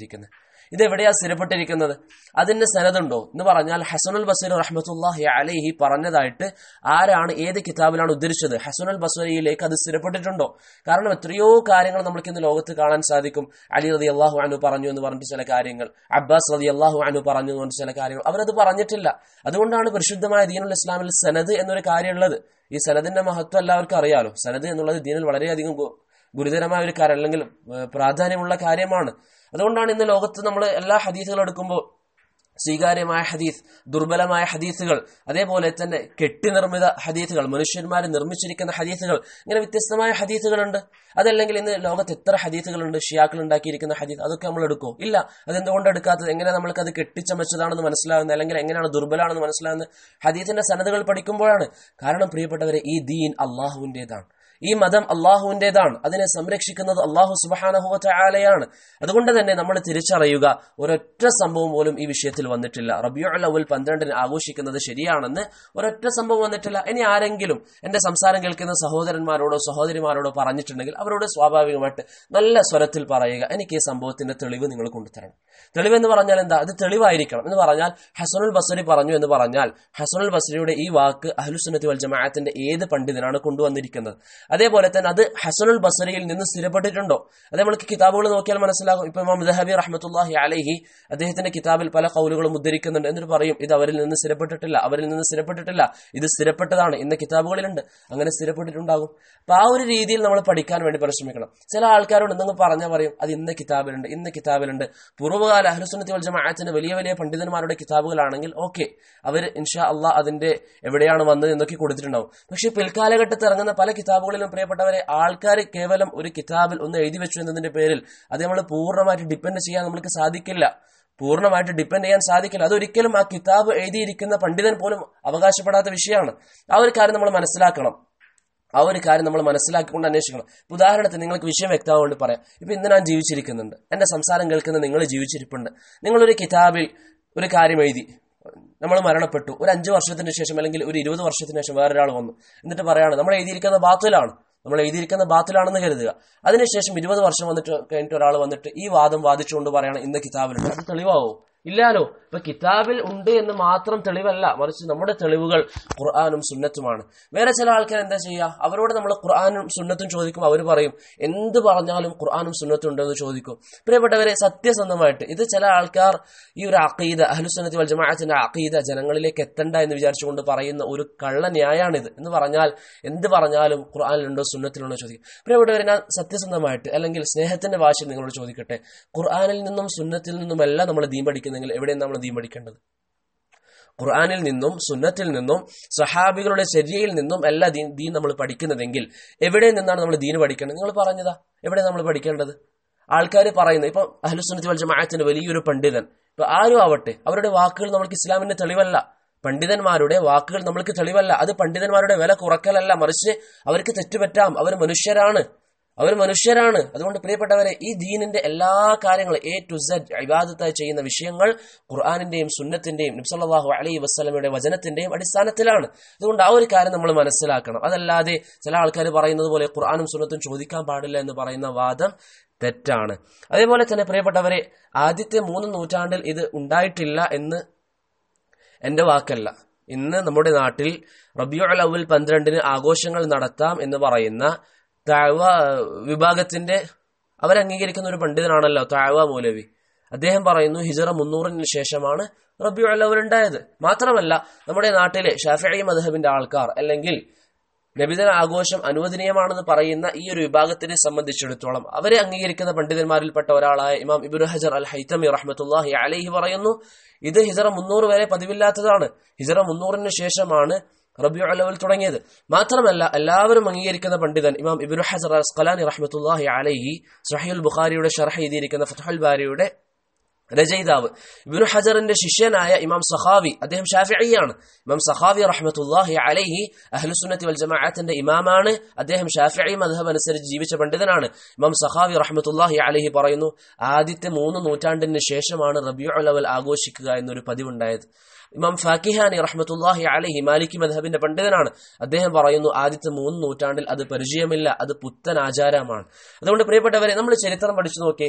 സ്ഥിരപ്പെട്ടിരിക്കുന്നത്, അതിന് സനദുണ്ടോ എന്ന് പറഞ്ഞാൽ ഹസനുൽ ബസ്രി റഹ്മത്തുള്ളാഹി അലൈഹി പറഞ്ഞതായിട്ട് ആരാണ്, ഏത് കിതാബിലാണ് ഉദ്ധരിച്ചത്? ഹസനുൽ ബസ്രിയിലേക്ക് അത് സ്ഥിരപ്പെട്ടിട്ടുണ്ടോ? കാരണം എത്രയോ കാര്യങ്ങൾ നമുക്ക് ഇന്ന് ലോകത്ത് കാണാൻ സാധിക്കും. അലി റളിയല്ലാഹു അൻഹു പറഞ്ഞു എന്ന് പറഞ്ഞിട്ട് ചില കാര്യങ്ങൾ, അബ്ബാസ് റളിയല്ലാഹു അൻഹു പറഞ്ഞു എന്ന് പറഞ്ഞിട്ട് ചില കാര്യങ്ങൾ അവരത് പറഞ്ഞിട്ടില്ല. അതുകൊണ്ടാണ് പരിശുദ്ധമായ ദീനുൽ ഇസ്ലാമിൽ സനദ് എന്നൊരു കാര്യമുള്ളത്. ഈ സനദിന്റെ മഹത്വം എല്ലാവർക്കും അറിയാലോ. സനദ് എന്നുള്ളത് ദീനിൽ വളരെയധികം ഗുരുതരമായ ഒരു കാര്യം, അല്ലെങ്കിൽ പ്രാധാന്യമുള്ള കാര്യമാണ്. അതുകൊണ്ടാണ് ഇന്ന് ലോകത്ത് നമ്മൾ എല്ലാ ഹദീസുകളും എടുക്കുമ്പോൾ സ്വീകാര്യമായ ഹദീസ്, ദുർബലമായ ഹദീസുകൾ, അതേപോലെ തന്നെ കെട്ടിനിർമ്മിത ഹദീസുകൾ, മനുഷ്യന്മാർ നിർമ്മിച്ചിരിക്കുന്ന ഹദീസുകൾ, ഇങ്ങനെ വ്യത്യസ്തമായ ഹദീസുകളുണ്ട്. അതല്ലെങ്കിൽ ഇന്ന് ലോകത്ത് എത്ര ഹദീസുകളുണ്ട്, ഷിയാക്കൾ ഉണ്ടാക്കിയിരിക്കുന്ന ഹദീസ്, അതൊക്കെ നമ്മൾ എടുക്കുമോ? ഇല്ല. അതെന്തുകൊണ്ട് എടുക്കാത്തത്? എങ്ങനെ നമ്മൾക്ക് അത് കെട്ടിച്ചമച്ചതാണെന്ന് മനസ്സിലാകുന്നത്, അല്ലെങ്കിൽ എങ്ങനെയാണ് ദുർബലാണെന്ന് മനസ്സിലാകുന്നത്? ഹദീസിന്റെ സനദുകൾ പഠിക്കുമ്പോഴാണ്. കാരണം പ്രിയപ്പെട്ടവരെ, ഈ ദീൻ അള്ളാഹുവിൻ്റെതാണ്, ഈ മതം അള്ളാഹുവിൻ്റെതാണ്, അതിനെ സംരക്ഷിക്കുന്നത് അള്ളാഹു സുബ്ഹാനഹു വ തആലയാണ്. അതുകൊണ്ട് തന്നെ നമ്മൾ തിരിച്ചറിയുക, ഒരൊറ്റ സംഭവം പോലും ഈ വിഷയത്തിൽ വന്നിട്ടില്ല. റബീഉൽ അവ്വൽ 12 ആഘോഷിക്കുന്നത് ശരിയാണെന്ന് ഒരൊറ്റ സംഭവം വന്നിട്ടില്ല. ഇനി ആരെങ്കിലും എന്റെ സംസാരം കേൾക്കുന്ന സഹോദരന്മാരോടോ സഹോദരിമാരോടോ പറഞ്ഞിട്ടുണ്ടെങ്കിൽ അവരോട് സ്വാഭാവികമായിട്ട് നല്ല സ്വരത്തിൽ പറയുക, എനിക്ക് ഈ സംഭവത്തിന്റെ തെളിവ് നിങ്ങൾ കൊണ്ടുതരണം. തെളിവെന്ന് പറഞ്ഞാൽ എന്താ? അത് തെളിവായിരിക്കണം. എന്ന് പറഞ്ഞാൽ ഹസനുൽ ബസ്രി പറഞ്ഞു എന്ന് പറഞ്ഞാൽ ഹസനുൽ ബസ്രിയുടെ ഈ വാക്ക് അഹ്ലുസുന്നത്തി വൽ ജമാഅത്തിന്റെ ഏത് പണ്ഡിതനാണ് കൊണ്ടുവന്നിരിക്കുന്നത്? അതേപോലെ തന്നെ അത് ഹസനുൽ ബസരിയിൽ നിന്ന് സ്ഥിരപ്പെട്ടിട്ടുണ്ടോ? അത് നമ്മൾക്ക് കിതാബുകൾ നോക്കിയാൽ മനസ്സിലാകും. ഇപ്പൊ ഇമാം ദഹബി റഹ്മത്തുള്ളാഹി അലൈഹി അദ്ദേഹത്തിന്റെ കിതാബിൽ പല ഖൗലുകളും ഉദ്ധരിക്കുന്നുണ്ട്. എന്നിട്ട് പറയും ഇത് അവരിൽ നിന്ന് സ്ഥിരപ്പെട്ടിട്ടില്ല, ഇത് സ്ഥിരപ്പെട്ടതാണ്, ഇന്ന കിതാബുകളിലുണ്ട്. അങ്ങനെ സ്ഥിരപ്പെട്ടിട്ടുണ്ടാകും. അപ്പൊ ആ ഒരു രീതിയിൽ നമ്മൾ പഠിക്കാൻ വേണ്ടി പരിശ്രമിക്കണം. ചില ആൾക്കാരോട് എന്തെങ്കിലും പറഞ്ഞാൽ പറയും അത് ഇന്ന കിതാബിലുണ്ട്. പൂർവ്വകാല അഹ്ലുസുന്നത്തി വൽ ജമാഅത്തിന്റെ വലിയ വലിയ പണ്ഡിതന്മാരുടെ കിതാബുകളാണെങ്കിൽ ഓക്കെ, അവർ ഇൻഷാ അള്ളാഹ് അതിന്റെ എവിടെയാണ് വന്നത് എന്നൊക്കെ കൊടുത്തിട്ടുണ്ടാവും. പക്ഷെ പിൽക്കാലഘട്ടത്തിൽ ഇറങ്ങുന്ന പല കിതാബുകളിലും പ്രിയപ്പെട്ടവരെ ആൾക്കാർ കേവലം ഒരു കിതാബിൽ ഒന്ന് എഴുതി വെച്ചു എന്നതിന്റെ പേരിൽ അത് നമ്മൾ പൂർണ്ണമായിട്ട് ഡിപ്പെൻഡ് ചെയ്യാൻ നമുക്ക് സാധിക്കില്ല. അതൊരിക്കലും ആ കിതാബ് എഴുതിയിരിക്കുന്ന പണ്ഡിതൻ പോലും അവകാശപ്പെടാത്ത വിഷയമാണ്. ആ ഒരു കാര്യം നമ്മൾ മനസ്സിലാക്കിക്കൊണ്ട് അന്വേഷിക്കണം. ഉദാഹരണത്തിന് നിങ്ങൾക്ക് വിഷയം വ്യക്തമാകൊണ്ട് പറയാം. ഇപ്പൊ ഇന്ന് ഞാൻ ജീവിച്ചിരിക്കുന്നുണ്ട്, എന്റെ സംസാരം കേൾക്കുന്ന നിങ്ങൾ ജീവിച്ചിരിപ്പുണ്ട്. നിങ്ങളൊരു കിതാബിൽ ഒരു കാര്യം എഴുതി, നമ്മൾ മരണപ്പെട്ടു, ഒരു 5 വർഷത്തിന് ശേഷം അല്ലെങ്കിൽ ഒരു 20 വർഷത്തിന് ശേഷം വേറൊരാൾ വന്നു, എന്നിട്ട് പറയാണ് നമ്മൾ എഴുതിയിരിക്കുന്ന ബാത്തിലാണെന്ന് കരുതുക. അതിനുശേഷം 20 വർഷം കഴിഞ്ഞിട്ട് ഒരാൾ വന്നിട്ട് ഈ വാദം വാദിച്ചുകൊണ്ട് പറയാണ് ഇന്ന കിതാബിലുണ്ട്. അത് തെളിവാവോ? ഇല്ലാലോ. ഇപ്പൊ കിതാബിൽ ഉണ്ട് എന്ന് മാത്രം തെളിവല്ല, മറിച്ച് നമ്മുടെ തെളിവുകൾ ഖുർആനും സുന്നത്തുമാണ്. വേറെ ചില ആൾക്കാർ എന്താ ചെയ്യുക, അവരോട് നമ്മൾ ഖുർആനും സുന്നത്തും ചോദിക്കും, അവർ പറയും എന്ത് പറഞ്ഞാലും ഖുർആനും സുന്നത്തും ഉണ്ടെന്ന് ചോദിക്കും. പ്രിയപ്പെട്ടവരെ, സത്യസന്ധമായിട്ട് ഇത് ചില ആൾക്കാർ ഈ ഒരു അഖീദ, അഹ്ലുസുന്നത്തി വൽ ജമാഅത്തിന്റെ അഖീദ ജനങ്ങളിലേക്ക് എത്തണ്ട എന്ന് വിചാരിച്ചുകൊണ്ട് പറയുന്ന ഒരു കള്ളന്യായാണിത്. എന്ന് പറഞ്ഞാൽ എന്ത് പറഞ്ഞാലും ഖുർആനിലുണ്ടോ സുന്നത്തിലുണ്ടോ ചോദിക്കും. പ്രിയപ്പെട്ടവരെ, ഞാൻ സത്യസന്ധമായിട്ട് അല്ലെങ്കിൽ സ്നേഹത്തിന്റെ ഭാഷയിൽ നിങ്ങളോട് ചോദിക്കട്ടെ, ഖുർആനിൽ നിന്നും സുന്നത്തിൽ നിന്നുമല്ല നമ്മൾ ദീൻ പഠിക്കുന്നത്, എവിടെയാണ് നമ്മൾ ദീൻ പഠിക്കേണ്ടത്? ഖുർആനിൽ നിന്നും സുന്നത്തിൽ നിന്നും സഹാബികളുടെ ശരിയയിൽ നിന്നും എല്ലാ ദീൻ നമ്മൾ പഠിക്കുന്നതെങ്കിൽ എവിടെ നിന്നാണ് നമ്മൾ ദീൻ പഠിക്കേണ്ടത്? നിങ്ങൾ പറഞ്ഞതാ, എവിടെ നമ്മൾ പഠിക്കേണ്ടത്? ആൾക്കാർ പറയുന്നത്, ഇപ്പൊ അഹ്ലുസുന്നത്തി വൽ ജമാഅത്തിന്റെ വലിയൊരു പണ്ഡിതൻ, ഇപ്പൊ ആരും ആവട്ടെ, അവരുടെ വാക്കുകൾ നമ്മൾക്ക് ഇസ്ലാമിന്റെ തെളിവല്ല. പണ്ഡിതന്മാരുടെ വാക്കുകൾ നമ്മൾക്ക് തെളിവല്ല. അത് പണ്ഡിതന്മാരുടെ വില കുറക്കലല്ല, മറിച്ച് അവർക്ക് തെറ്റുപറ്റാം. അവർ മനുഷ്യരാണ്. അതുകൊണ്ട് പ്രിയപ്പെട്ടവരെ, ഈ ദീനിന്റെ എല്ലാ കാര്യങ്ങളും A to Z ഇബാദത്തായി ചെയ്യുന്ന വിഷയങ്ങൾ ഖുർആനിന്റെയും സുന്നത്തിന്റെയും നബി സല്ലല്ലാഹു അലൈഹി വസല്ലമയുടെ വചനത്തിന്റെയും അടിസ്ഥാനത്തിലാണ്. അതുകൊണ്ട് ആ ഒരു കാര്യം നമ്മൾ മനസ്സിലാക്കണം. അതല്ലാതെ ചില ആൾക്കാർ പറയുന്നത് പോലെ ഖുർആനും സുന്നത്തും ചോദിക്കാൻ പാടില്ല എന്ന് പറയുന്ന വാദം തെറ്റാണ്. അതേപോലെ തന്നെ പ്രിയപ്പെട്ടവരെ, ആദ്യത്തെ 3 നൂറ്റാണ്ടിൽ ഇത് ഉണ്ടായിട്ടില്ല എന്ന് എന്റെ വാക്കല്ല. ഇന്ന് നമ്മുടെ നാട്ടിൽ റബീഉൽ അവ്വൽ 12 ആഘോഷങ്ങൾ നടത്താം എന്ന് പറയുന്ന ദഅവ വിഭാഗത്തിന്റെ അവരംഗീകരിക്കുന്ന ഒരു പണ്ഡിതനാണല്ലോ ദഅവ മൗലവി. അദ്ദേഹം പറയുന്നു ഹിജ്റ 300 ശേഷമാണ് റബീഉൽ അവ്വൽ ഉണ്ടായത്. മാത്രമല്ല, നമ്മുടെ നാട്ടിലെ ഷാഫിഈ മദ്ഹബിന്റെ ആൾക്കാർ അല്ലെങ്കിൽ നബിദിന ആഘോഷം അനുവദനീയമാണെന്ന് പറയുന്ന ഈ ഒരു വിഭാഗത്തിനെ സംബന്ധിച്ചിടത്തോളം അവരെ അംഗീകരിക്കുന്ന പണ്ഡിതന്മാരിൽപ്പെട്ട ഒരാളായ ഇമാം ഇബ്നു ഹജർ അൽ ഹൈതമി റഹ്മത്തുള്ളാഹി അലൈഹി പറയുന്നു, ഇത് ഹിജ്റ 300 വരെ പതിവില്ലാത്തതാണ്. ഹിജ്റ 300 ശേഷമാണ് റബീഉൽ അവ്വൽ തുടങ്ങിയത്. മാത്രമല്ല, എല്ലാവരും അംഗീകരിക്കുന്ന പണ്ഡിതൻ ഇമാം ഇബ്നു ഹജർ അൽ അസ്ഖലാനി റഹ്മത്തുള്ളാഹി അലൈഹി സ്വഹീഹുൽ ബുഖാരിയുടെ ശർഹ് എഴുതിയിരിക്കുന്ന ഫത്ഹുൽ ബാരിയുടെ രചയിതാവ്, ഇബ്നു ഹജറിന്റെ ശിഷ്യനായ ഇമാം സഖാവി, അദ്ദേഹം ഷാഫിഈയാണ്. ഇമാം സഖാവി റഹ്മത്തുള്ളാഹി അലൈഹി അഹ്ലുസുന്നത്തി വൽ ജമാഅത്തിന്റെ ഇമാമാണ്. അദ്ദേഹം ഷാഫിഈ മദ്ഹബ് അനുസരിച്ച് ജീവിച്ച പണ്ഡിതനാണ്. ഇമാം സഖാവി റഹ്മത്തുള്ളാഹി അലൈഹി പറയുന്നു, ആദ്യത്തെ 3 നൂറ്റാണ്ടിന് ശേഷമാണ് റബീഉൽ അവ്വൽ ആഘോഷിക്കുക എന്നൊരു പതിവുണ്ടായത്. ഇമാം ഫാക്കിഹാനി റഹ്മത്തുള്ളാഹി അലൈഹി മാലിക്കി മദ്ഹബിന്റെ പണ്ഡിതനാണ്. അദ്ദേഹം പറയുന്നു, ആദ്യത്തെ 3 നൂറ്റാണ്ടിൽ അത് പരിചയമില്ല, അത് പുത്തൻ ആചാരമാണ്. അതുകൊണ്ട് പ്രിയപ്പെട്ടവരെ, നമ്മൾ ചരിത്രം പഠിച്ചു നോക്കി,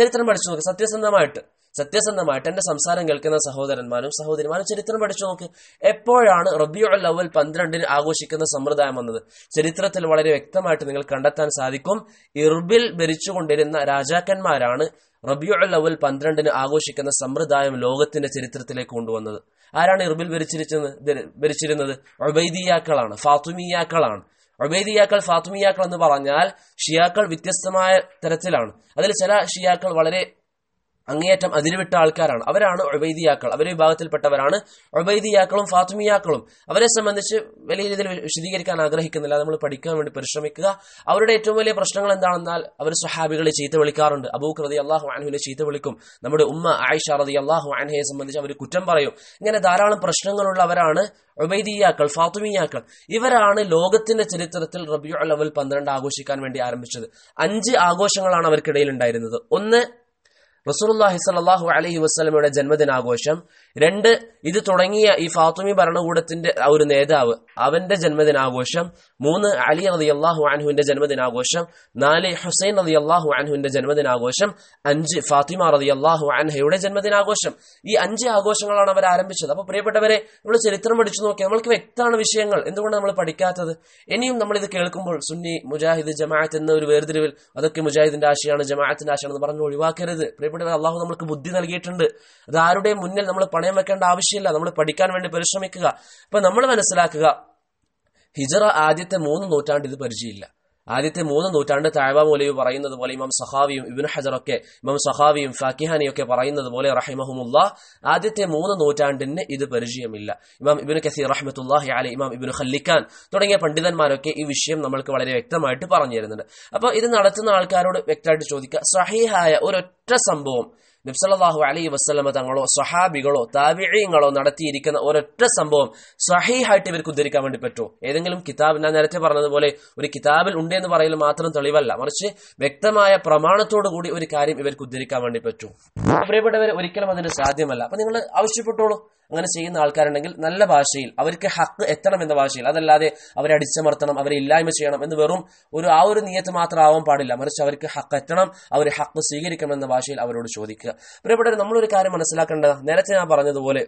സത്യസന്ധമായിട്ട് എന്റെ സംസാരം കേൾക്കുന്ന സഹോദരന്മാരും സഹോദരിമാരും ചരിത്രം പഠിച്ചു നോക്ക്. എപ്പോഴാണ് റബീഉൽ അവ്വൽ 12 ആഘോഷിക്കുന്ന സമ്പ്രദായം വന്നത്? ചരിത്രത്തിൽ വളരെ വ്യക്തമായിട്ട് നിങ്ങൾ കണ്ടെത്താൻ സാധിക്കും. ഇർബിൽ ഭരിച്ചുകൊണ്ടിരുന്ന രാജാക്കന്മാരാണ് റബീഉൽ അവ്വൽ 12 ആഘോഷിക്കുന്ന സമ്പ്രദായം ലോകത്തിന്റെ ചരിത്രത്തിലേക്ക് കൊണ്ടുവന്നത്. ആരാണ് ഇർബിൽ ഭരിച്ചിരുന്നത്? ഉബൈദിയാക്കളാണ്, ഫാത്തിമിയാക്കളാണ്. ഫാത്തിമിയാക്കൾ എന്ന് പറഞ്ഞാൽ ഷിയാക്കൾ വ്യത്യസ്തമായ തരത്തിലാണ്. അതിൽ ചില ഷിയാക്കൾ വളരെ അങ്ങേയറ്റം അതിരുവിട്ട ആൾക്കാരാണ്. അവരാണ് ഉബൈദിയാക്കൾ. അവരുടെ വിഭാഗത്തിൽപ്പെട്ടവരാണ് ഉബൈദിയാക്കളും ഫാത്തിമിയാക്കളും. അവരെ സംബന്ധിച്ച് വലിയ രീതിയിൽ വിശദീകരിക്കാൻ ആഗ്രഹിക്കുന്നില്ല, നമ്മൾ പഠിക്കാൻ വേണ്ടി പരിശ്രമിക്കുക. അവരുടെ ഏറ്റവും വലിയ പ്രശ്നങ്ങൾ എന്താണെന്നാൽ അവർ സ്വഹാബികളെ ചീത്ത വിളിക്കാറുണ്ട്. അബൂബക്കർ റളിയല്ലാഹു അൻഹുവിനെ ചീത്ത വിളിക്കും. നമ്മുടെ ഉമ്മ ആയിഷ റളിയല്ലാഹു അൻഹയെ സംബന്ധിച്ച് അവർ കുറ്റം പറയും. ഇങ്ങനെ ധാരാളം പ്രശ്നങ്ങളുള്ളവരാണ് ഉബൈദിയാക്കൾ, ഫാത്തിമിയാക്കൾ. ഇവരാണ് ലോകത്തിന്റെ ചരിത്രത്തിൽ റബീഉൽ അവ്വൽ 12 ആഘോഷിക്കാൻ വേണ്ടി ആരംഭിച്ചത്. 5 ആഘോഷങ്ങളാണ് അവർക്കിടയിൽ ഉണ്ടായിരുന്നത്. ഒന്ന്, റസൂലുള്ളാഹി സ്വല്ലല്ലാഹു അലൈഹി വസല്ലമയുടെ ജന്മദിനാഘോഷം. 2, ഇത് തുടങ്ങിയ ഈ ഫാത്തിമി ഭരണകൂടത്തിന്റെ ഒരു നേതാവ് അവന്റെ ജന്മദിനാഘോഷം. 3, അലി റളിയല്ലാഹു അൻഹുവിന്റെ ജന്മദിനാഘോഷം. 4, ഹുസൈൻ റളിയല്ലാഹു അൻഹുവിന്റെ ജന്മദിനാഘോഷം. 5, ഫാത്തിമ റളിയല്ലാഹു അൻഹയുടെ ജന്മദിനാഘോഷം. ഈ 5 ആഘോഷങ്ങളാണ് അവർ ആരംഭിച്ചത്. അപ്പൊ പ്രിയപ്പെട്ടവരെ, നമ്മൾ ചരിത്രം പഠിച്ചു നോക്കിയാൽ നമ്മൾക്ക് വ്യക്തമാണ് വിഷയങ്ങൾ. എന്തുകൊണ്ട് നമ്മൾ പഠിക്കാത്തത്? ഇനിയും നമ്മൾ ഇത് കേൾക്കുമ്പോൾ സുന്നി, മുജാഹിദ്, ജമാഅത്ത് എന്ന ഒരു വേർതിരിവിൽ അതൊക്കെ മുജാഹിദിന്റെ ആശയാണ്, ജമാഅത്തിന്റെ ആശയാണെന്ന് പറഞ്ഞ് ഒഴിവാക്കരുത്. പ്രിയപ്പെട്ടവർ, അള്ളാഹു നമുക്ക് ബുദ്ധി നൽകിയിട്ടുണ്ട്. അത് ആരുടെയും മുന്നിൽ നമ്മൾ പണയം വെക്കേണ്ട ആവശ്യമില്ല. നമ്മൾ പഠിക്കാൻ വേണ്ടി പരിശ്രമിക്കുക. അപ്പൊ നമ്മൾ മനസ്സിലാക്കുക, ഹിജറ ആദ്യത്തെ 3 നൂറ്റാണ്ട് ഇത് പരിചയമില്ല. ആദ്യത്തെ 3 നൂറ്റാണ്ട് താഴ്വ മൗലവി പറയുന്നത് പോലെ, ഇമാം സഖാവിയും ഇബ്നു ഹജറൊക്കെ, ഇമാം സഖാവിയും ഫാക്കിഹാനിയൊക്കെ പറയുന്നത് പോലെ റഹിമഹുമുല്ലാ, ആദ്യത്തെ 3 നൂറ്റാണ്ടിന് ഇത് പരിചയമില്ല. ഇമാം ഇബ്നു കസീർ റഹ്മത്തുള്ളാഹി അലൈഹി, ഇമാം ഇബ്നു ഖല്ലിക്കാൻ തുടങ്ങിയ പണ്ഡിതന്മാരൊക്കെ ഈ വിഷയം നമ്മൾക്ക് വളരെ വ്യക്തമായിട്ട് പറഞ്ഞു തരുന്നുണ്ട്. അപ്പൊ ഇത് നടത്തുന്ന ആൾക്കാരോട് വ്യക്തമായിട്ട് ചോദിക്കുക, സഹീഹായ ഒരൊറ്റ സംഭവം നബി സല്ലല്ലാഹു അലൈഹി വസല്ലമ തങ്ങളോ സ്വഹാബികളോ താബിഈങ്ങളോ നടത്തിയിരിക്കുന്ന ഒരൊറ്റ സംഭവം സ്വഹീഹായിട്ട് ഇവർക്ക് ഉദ്ധരിക്കാൻ വേണ്ടി പറ്റുമോ? ഏതെങ്കിലും കിതാബ്, ഞാൻ നേരത്തെ പറഞ്ഞതുപോലെ ഒരു കിതാബിൽ ഉണ്ട് എന്ന് പറയൽ മാത്രം തെളിവല്ല, മറിച്ച് വ്യക്തമായ പ്രമാണത്തോടു കൂടി ഒരു കാര്യം ഇവർക്ക് ഉദ്ധരിക്കാൻ വേണ്ടി പറ്റും. പ്രിയപ്പെട്ടവർ, ഒരിക്കലും അതിന് സാധ്യമല്ല. അപ്പൊ നിങ്ങൾ ആവശ്യപ്പെട്ടോളൂ. അങ്ങനെ ചെയ്യുന്ന ആൾക്കാരുണ്ടെങ്കിൽ നല്ല ഭാഷയിൽ അവർക്ക് ഹക്ക് എത്തണം എന്ന ഭാഷയിൽ, അതല്ലാതെ അവരെ അടിച്ചമർത്തണം, അവരെ ഇല്ലായ്മ ചെയ്യണം എന്ന് വെറും ആ ഒരു നിയത്ത് മാത്രം ആവാൻ പാടില്ല. മറിച്ച് അവർക്ക് ഹക്ക് എത്തണം, അവർ ഹക്ക് സ്വീകരിക്കണം എന്ന ഭാഷയിൽ അവരോട് ചോദിക്കുക. പ്രിയപ്പെട്ടവർ, നമ്മളൊരു കാര്യം മനസ്സിലാക്കേണ്ടത്, നേരത്തെ ഞാൻ പറഞ്ഞതുപോലെ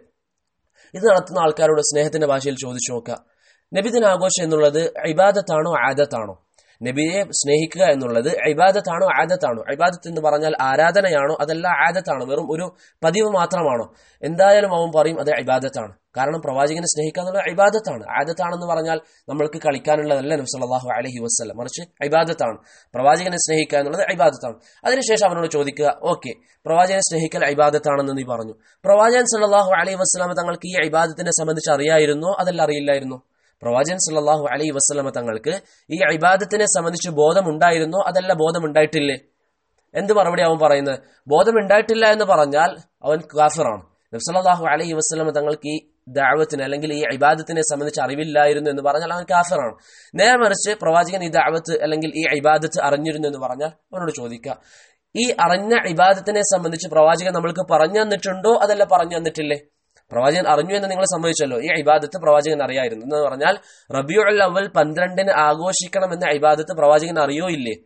ഇത് നടത്തുന്ന ആൾക്കാരോട് സ്നേഹത്തിന്റെ ഭാഷയിൽ ചോദിച്ചു നോക്കുക, നബിദിനാഘോഷം എന്നുള്ളത് ഇബാദത്താണോ ആദത്താണോ? നബിയെ സ്നേഹിക്കുക എന്നുള്ളത് ഇബാദത്താണോ ആദത്താണോ? ഇബാദത്ത് എന്ന് പറഞ്ഞാൽ ആരാധനയാണോ, അതല്ല ആദത്താണോ, വെറും ഒരു പതിവ് മാത്രമാണോ? എന്തായാലും അവൻ പറയും അത് ഇബാദത്താണ്. കാരണം പ്രവാചകനെ സ്നേഹിക്കുക എന്നുള്ളത് ഇബാദത്താണ്. ആദത്താണെന്ന് പറഞ്ഞാൽ നമ്മൾക്ക് കളിക്കാനുള്ളതല്ല നബി സല്ലല്ലാഹു അലൈഹി വസല്ലം, മറിച്ച് ഇബാദത്താണ്. പ്രവാചകനെ സ്നേഹിക്കുക എന്നുള്ളത് ഇബാദത്താണ്. അതിനുശേഷം അവനോട് ചോദിക്കുക, ഓക്കെ, പ്രവാചകനെ സ്നേഹിക്കൽ ഇബാദത്താണെന്ന് നീ പറഞ്ഞു, പ്രവാചകൻ സല്ലല്ലാഹു അലൈഹി വസല്ലം തങ്ങൾക്ക് ഈ ഇബാദത്തിനെ സംബന്ധിച്ച് അറിയായിരുന്നോ, അതല്ല അറിയില്ലായിരുന്നോ? പ്രവാചകൻ സല്ലല്ലാഹു അലൈഹി വസല്ലമ തങ്ങൾക്ക് ഈ ഇബാദത്തിനെ സംബന്ധിച്ച് ബോധമുണ്ടായിരുന്നോ, അതല്ല ബോധമുണ്ടായിട്ടില്ലേ? എന്ത് മറുപടി അവൻ പറയുന്നത്? ബോധമുണ്ടായിട്ടില്ല എന്ന് പറഞ്ഞാൽ അവൻ കാഫിറാണ്. നബി സല്ലല്ലാഹു അലൈഹി വസല്ലമ തങ്ങൾക്ക് ഈ ദഅവത്തിനെ അല്ലെങ്കിൽ ഈ ഇബാദത്തിനെ സംബന്ധിച്ച് അറിവില്ലായിരുന്നു എന്ന് പറഞ്ഞാൽ അവൻ കാഫിറാണ്. നേരെ മറിച്ച് പ്രവാചകൻ ഈ ദഅവത്ത് അല്ലെങ്കിൽ ഈ ഇബാദത്ത് അറിഞ്ഞിരുന്നു എന്ന് പറഞ്ഞാൽ അവനോട് ചോദിക്കുക, ഈ അറിഞ്ഞ ഇബാദത്തിനെ സംബന്ധിച്ച് പ്രവാചകൻ നമ്മൾക്ക് പറഞ്ഞു തന്നിട്ടുണ്ടോ, അതല്ല പറഞ്ഞു തന്നിട്ടില്ലേ? പ്രവാചകൻ അറിഞ്ഞു എന്ന് നിങ്ങൾ സമ്മതിച്ചല്ലോ. ഈ ഇബാദത്ത് പ്രവാചകൻ അറിയായിരുന്നു എന്ന് പറഞ്ഞാൽ റബീഉൽ അവ്വൽ 12 ആഘോഷിക്കണം എന്ന ഇബാദത്ത് പ്രവാചകൻ അറിയോ ഇല്ലേ?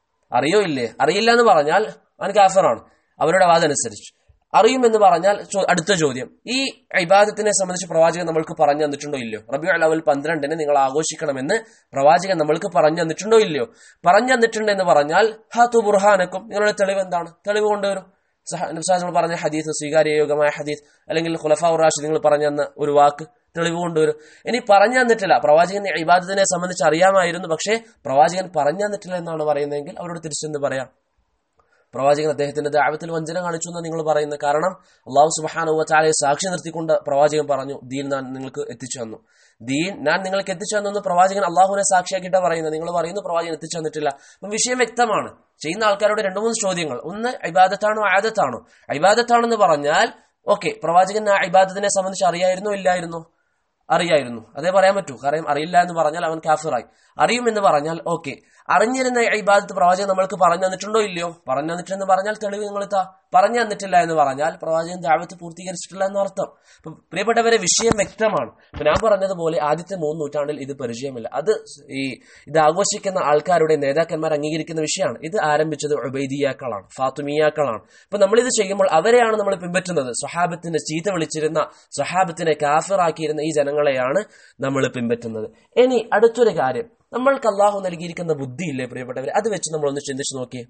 അറിയില്ല എന്ന് പറഞ്ഞാൽ അവൻ കാഫിറാണ് അവരുടെ വാദം അനുസരിച്ച്. അറിയുമെന്ന് പറഞ്ഞാൽ അടുത്ത ചോദ്യം, ഈ ഇബാദത്തിനെ സംബന്ധിച്ച് പ്രവാചകൻ നമ്മൾക്ക് പറഞ്ഞു തന്നിട്ടുണ്ടോ ഇല്ലയോ? റബീഉൽ അവ്വൽ 12 നിങ്ങൾ ആഘോഷിക്കണമെന്ന് പ്രവാചകൻ നമ്മൾക്ക് പറഞ്ഞു തന്നിട്ടുണ്ടോ ഇല്ലയോ? പറഞ്ഞു തന്നിട്ടുണ്ട് എന്ന് പറഞ്ഞാൽ ഹാതു ബുർഹാനക്കും, നിങ്ങളുടെ തെളിവ് എന്താണ്? തെളിവ് കൊണ്ടുവരും. നബി പറഞ്ഞ ഹദീസ്, സ്വീകാര്യയോഗ്യമായ ഹദീസ്, അല്ലെങ്കിൽ ഖുലഫാഉർ റാഷിദീങ്ങൾ പറഞ്ഞെന്ന ഒരു വാക്ക് തെളിവ് കൊണ്ടുവരും. ഇനി പറഞ്ഞു തന്നിട്ടില്ല, പ്രവാചകൻ ഇബാദത്തിനെ സംബന്ധിച്ച് അറിയാമായിരുന്നു, പക്ഷേ പ്രവാചകൻ പറഞ്ഞു തന്നിട്ടില്ല എന്നാണ് പറയുന്നതെങ്കിൽ അവരോട് തിരിച്ചെന്ന് പറയാം, പ്രവാചകൻ അദ്ദേഹത്തിന്റെ ദഅവത്തിൽ വഞ്ചന കാണിച്ചു എന്ന് നിങ്ങൾ പറയുന്നത്. കാരണം അല്ലാഹു സുബ്ഹാനഹു വ തആലയെ സാക്ഷി നിർത്തിക്കൊണ്ട് പ്രവാചകൻ പറഞ്ഞു, ദീൻ ഞാൻ നിങ്ങൾക്ക് എത്തിച്ചു തന്നു, ദീൻ ഞാൻ നിങ്ങൾക്ക് എത്തിച്ചു തന്നു. പ്രവാചകൻ അള്ളാഹുവിനെ സാക്ഷിയാക്കിയിട്ടാണ് പറയുന്നത്. നിങ്ങൾ പറയുന്നു പ്രവാചകൻ എത്തിച്ചു തന്നിട്ടില്ല. അപ്പം വിഷയം വ്യക്തമാണ്. ചെയ്യുന്ന ആൾക്കാരോട് 2-3 ചോദ്യങ്ങൾ. ഒന്ന്, ഇബാദത്താണോ ആദത്താണോ? ഇബാദത്താണെന്ന് പറഞ്ഞാൽ ഓക്കെ, പ്രവാചകൻ ആ ഇബാദത്തിനെ സംബന്ധിച്ച് അറിയായിരുന്നോ ഇല്ലായിരുന്നോ? അറിയായിരുന്നു, അതേ പറയാൻ പറ്റൂ. കാരണം അറിയില്ല എന്ന് പറഞ്ഞാൽ അവൻ കാഫിറായി. അറിയുമെന്ന് പറഞ്ഞാൽ ഓക്കെ, അറിഞ്ഞിരുന്ന ഇബാദത്ത് പ്രവാചകൻ നമ്മൾക്ക് പറഞ്ഞു തന്നിട്ടുണ്ടോ ഇല്ലയോ? പറഞ്ഞു തന്നിട്ടെന്ന് പറഞ്ഞാൽ തെളിവ് നിങ്ങൾ പറഞ്ഞു തന്നിട്ടില്ല എന്ന് പറഞ്ഞാൽ പ്രവാചകൻ ദഅവത്ത് പൂർത്തീകരിച്ചിട്ടില്ല എന്നർത്ഥം. അപ്പൊ പ്രിയപ്പെട്ടവരെ, വിഷയം വ്യക്തമാണ്. അപ്പൊ ഞാൻ പറഞ്ഞതുപോലെ ആദ്യത്തെ 3 നൂറ്റാണ്ടിൽ ഇത് പരിചയമില്ല. അത് ഇത് ആഘോഷിക്കുന്ന ആൾക്കാരുടെ നേതാക്കന്മാർ അംഗീകരിക്കുന്ന വിഷയമാണ്. ഇത് ആരംഭിച്ചത് ഉബൈദിയാക്കളാണ്, ഫാത്തിമിയാക്കളാണ്. അപ്പൊ നമ്മളിത് ചെയ്യുമ്പോൾ അവരെയാണ് നമ്മൾ പിൻപറ്റുന്നത്. സ്വഹാബത്തിനെ ചീത്ത വിളിച്ചിരുന്ന, സ്വഹാബത്തിനെ കാഫിറാക്കിയിരുന്ന ഈ ജനങ്ങളെയാണ് നമ്മൾ പിൻപറ്റുന്നത്. ഇനി അടുത്തൊരു കാര്യം, നമ്മൾക്ക് അള്ളാഹു നൽകിയിരിക്കുന്ന ബുദ്ധിയില്ലേ പ്രിയപ്പെട്ടവരെ, അത് വെച്ച് നമ്മളൊന്ന് ചിന്തിച്ചു നോക്കുക.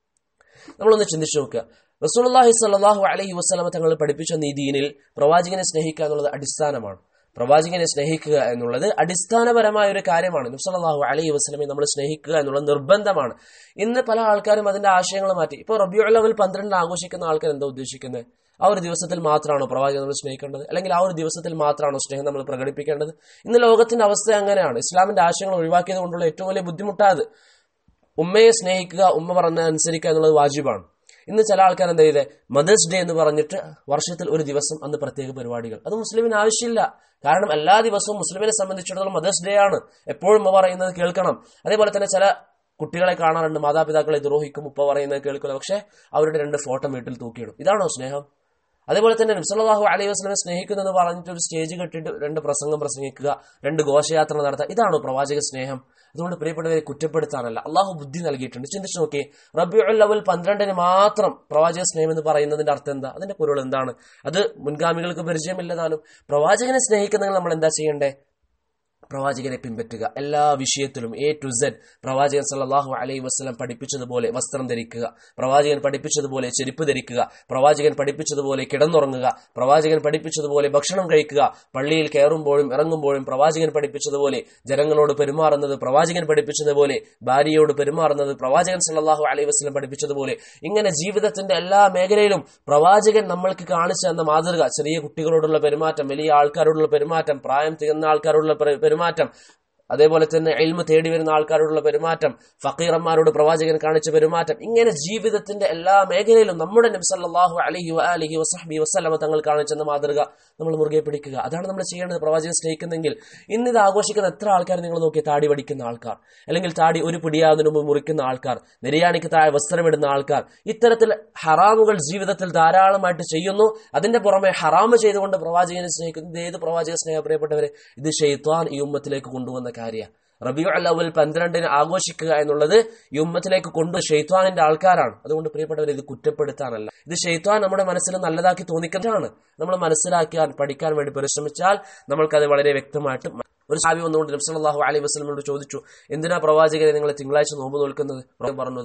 റസൂലുള്ളാഹി സ്വല്ലല്ലാഹു അലൈഹി വസല്ലം തങ്ങൾ പഠിപ്പിച്ച ഈ ദീനിൽ പ്രവാചകനെ സ്നേഹിക്കുക എന്നുള്ളത് അടിസ്ഥാനമാണ്. പ്രവാചകനെ സ്നേഹിക്കുക എന്നുള്ളത് അടിസ്ഥാനപരമായ ഒരു കാര്യമാണ്. നബി സല്ലല്ലാഹു അലൈഹി വസല്ലമയെ നമ്മൾ സ്നേഹിക്കുക എന്നുള്ളത് നിർബന്ധമാണ്. ഇന്ന് പല ആൾക്കാരും അതിന്റെ ആശയങ്ങൾ മാറ്റി. ഇപ്പോൾ റബീഉൽ അവ്വൽ 12 ആഘോഷിക്കുന്ന ആൾക്കാർ എന്താ ഉദ്ദേശിക്കുന്നത്? ആ ഒരു ദിവസത്തിൽ മാത്രമാണോ പ്രവാചകൻ നമ്മൾ സ്നേഹിക്കേണ്ടത്? അല്ലെങ്കിൽ ആ ഒരു ദിവസത്തിൽ മാത്രമാണോ സ്നേഹം നമ്മൾ പ്രകടിപ്പിക്കേണ്ടത്? ഇന്ന് ലോകത്തിന്റെ അവസ്ഥ അങ്ങനെയാണ്. ഇസ്ലാമിന്റെ ആശയങ്ങൾ ഒഴിവാക്കിയത് കൊണ്ടുള്ള ഏറ്റവും വലിയ ബുദ്ധിമുട്ടാത്. ഉമ്മയെ സ്നേഹിക്കുക, ഉമ്മ പറഞ്ഞ അനുസരിക്കുക എന്നുള്ളത് വാജിബാണ്. ഇന്ന് ചില ആൾക്കാർ എന്താ ചെയ്തേ, മദേഴ്സ് ഡേ എന്ന് പറഞ്ഞിട്ട് വർഷത്തിൽ ഒരു ദിവസം അന്ന് പ്രത്യേക പരിപാടികൾ. അത് മുസ്ലിമിന് ആവശ്യമില്ല. കാരണം എല്ലാ ദിവസവും മുസ്ലിമിനെ സംബന്ധിച്ചിടത്തോളം മദേഴ്സ് ഡേ ആണ്. എപ്പോഴും ഉമ്മ പറയുന്നത് കേൾക്കണം. അതേപോലെ തന്നെ ചില കുട്ടികളെ കാണാറുണ്ട്, മാതാപിതാക്കളെ ദ്രോഹിക്കും, ഉപ്പ പറയുന്നത് കേൾക്കില്ല, പക്ഷെ അവരുടെ 2 ഫോട്ടോ വീട്ടിൽ തൂക്കിയിടും. ഇതാണോ സ്നേഹം? അതേപോലെ തന്നെ നബി സല്ലല്ലാഹു അലൈഹി വസല്ലമയെ സ്നേഹിക്കുന്നെന്ന് പറഞ്ഞിട്ട് ഒരു സ്റ്റേജ് കെട്ടിയിട്ട് 2 പ്രസംഗം പ്രസംഗിക്കുക, 2 ഘോഷയാത്ര നടത്തുക, ഇതാണോ പ്രവാചക സ്നേഹം? അതുകൊണ്ട് പ്രിയപ്പെട്ടവരെ കുറ്റപ്പെടുത്താനല്ല, അള്ളാഹു ബുദ്ധി നൽകിയിട്ടുണ്ട്. ചിന്തിച്ചു നോക്കി, റബീഉൽ അവ്വൽ 12 മാത്രം പ്രവാചക സ്നേഹം എന്ന് പറയുന്നതിന്റെ അർത്ഥം എന്താ? അതിന്റെ പൊരുൾ എന്താണ്? അത് മുൻഗാമികൾക്ക് പരിചയമില്ലതാനും. പ്രവാചകനെ സ്നേഹിക്കുന്നെങ്കിൽ നമ്മൾ എന്താ ചെയ്യണ്ടേ? പ്രവാചകനെ പിൻപറ്റുക. എല്ലാ വിഷയത്തിലും A to Z പ്രവാചകൻ സല്ലല്ലാഹു അലൈഹി വസല്ലം പഠിപ്പിച്ചതുപോലെ വസ്ത്രം ധരിക്കുക, പ്രവാചകൻ പഠിപ്പിച്ചതുപോലെ ചെരുപ്പ് ധരിക്കുക, പ്രവാചകൻ പഠിപ്പിച്ചതുപോലെ കിടന്നുറങ്ങുക, പ്രവാചകൻ പഠിപ്പിച്ചതുപോലെ ഭക്ഷണം കഴിക്കുക, പള്ളിയിൽ കയറുമ്പോഴും ഇറങ്ങുമ്പോഴും പ്രവാചകൻ പഠിപ്പിച്ചതുപോലെ ജനങ്ങളോട് പെരുമാറുന്നത്, പ്രവാചകൻ പഠിപ്പിച്ചതുപോലെ ഭാര്യയോട് പെരുമാറുന്നത്, പ്രവാചകൻ സല്ലല്ലാഹു അലൈഹി വസല്ലം പഠിപ്പിച്ചതുപോലെ, ഇങ്ങനെ ജീവിതത്തിന്റെ എല്ലാ മേഖലയിലും പ്രവാചകൻ നമ്മൾക്ക് കാണിച്ചു തന്ന മാതൃക, ചെറിയ കുട്ടികളോടുള്ള പെരുമാറ്റം, വലിയ ആൾക്കാരോടുള്ള പെരുമാറ്റം, പ്രായം തികഞ്ഞ ആൾക്കാരോടുള്ള പെരുമാറ്റം, അതേപോലെ തന്നെ ഇൽമ തേടി വരുന്ന ആൾക്കാരോടുള്ള പെരുമാറ്റം, ഫക്കീറന്മാരോട് പ്രവാചകൻ കാണിച്ച പെരുമാറ്റം, ഇങ്ങനെ ജീവിതത്തിന്റെ എല്ലാ മേഖലയിലും നമ്മുടെ നബി സല്ലല്ലാഹു അലൈഹി വആലിഹി വസഹ്ബിഹി വസല്ലമ തങ്ങൾ കാണിച്ചെന്ന മാതൃക നമ്മൾ മുറുകെ പിടിക്കുക. അതാണ് നമ്മൾ ചെയ്യേണ്ടത്. പ്രവാചകൻ സ്നേഹിക്കുന്നെങ്കിൽ ഇന്നിത് ആഘോഷിക്കുന്ന എത്ര ആൾക്കാർ നിങ്ങൾ നോക്കി, താടി വടിക്കുന്ന ആൾക്കാർ, അല്ലെങ്കിൽ താടി ഒരു പിടിയാവുന്നതിന് മുമ്പ് മുറിക്കുന്ന ആൾക്കാർ, നിര്യാണിക്ക് താഴെ വസ്ത്രമിടുന്ന ആൾക്കാർ, ഇത്തരത്തിൽ ഹറാമുകൾ ജീവിതത്തിൽ ധാരാളമായിട്ട് ചെയ്യുന്നു. അതിന്റെ പുറമെ ഹറാമ് ചെയ്തുകൊണ്ട് പ്രവാചകനെ സ്നേഹിക്കുന്നു. ഇത് ഏത് പ്രവാചക സ്നേഹ പ്രിയപ്പെട്ടവരെ? ഇത് ശൈത്വാൻ ഈ ഉമ്മത്തിലേക്ക് കൊണ്ടുവന്ന കാര്യം. റബീഉൽ അവ്വൽ 12 ആഘോഷിക്കുക എന്നുള്ളത് ഈ ഉമ്മത്തിലേക്ക് കൊണ്ട് ശൈത്വാനിന്റെ ആൾക്കാരാണ്. അതുകൊണ്ട് പ്രിയപ്പെട്ടവർ, ഇത് കുറ്റപ്പെടുത്താനല്ല, ഇത് ശൈത്വാൻ നമ്മുടെ മനസ്സിൽ നല്ലതാക്കി തോന്നിക്കുന്നതാണ്. നമ്മൾ മനസ്സിലാക്കാൻ പഠിക്കാൻ വേണ്ടി പരിശ്രമിച്ചാൽ നമ്മൾക്കത് വളരെ വ്യക്തമായിട്ട്. ഒരു സഹാബി വന്നുകൊണ്ട് നബി സല്ലല്ലാഹു അലൈഹി വസല്ലമയോട് ചോദിച്ചു, എന്തിനാ പ്രവാചകരെ നിങ്ങൾ തിങ്കളാഴ്ച നോമ്പ് നോൽക്കുന്നത്? പറഞ്ഞു,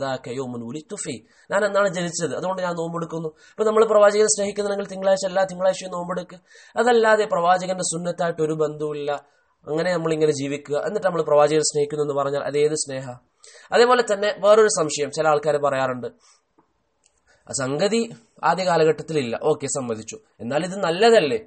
ഞാൻ എന്നാണ് ജനിച്ചത്, അതുകൊണ്ട് ഞാൻ നോമ്പെടുക്കുന്നു. അപ്പൊ നമ്മൾ പ്രവാചകനെ സ്നേഹിക്കുന്നുണ്ടെങ്കിൽ തിങ്കളാഴ്ച എല്ലാ തിങ്കളാഴ്ചയും നോമ്പെടുക്കുക. അതല്ലാതെ പ്രവാചകന്റെ സുന്നത്തായിട്ട് ഒരു ബന്ധവുമില്ല, അങ്ങനെ നമ്മളിങ്ങനെ ജീവിക്കുക, എന്നിട്ട് നമ്മൾ പ്രവാചകനെ സ്നേഹിക്കുന്നു എന്ന് പറഞ്ഞാൽ അതേത് സ്നേഹ? അതേപോലെ തന്നെ വേറൊരു സംശയം ചില ആൾക്കാർ പറയാറുണ്ട്, സംഗതി ആദ്യ കാലഘട്ടത്തിലില്ല, ഓക്കെ സമ്മതിച്ചു, എന്നാൽ ഇത് നല്ലതല്ലേ,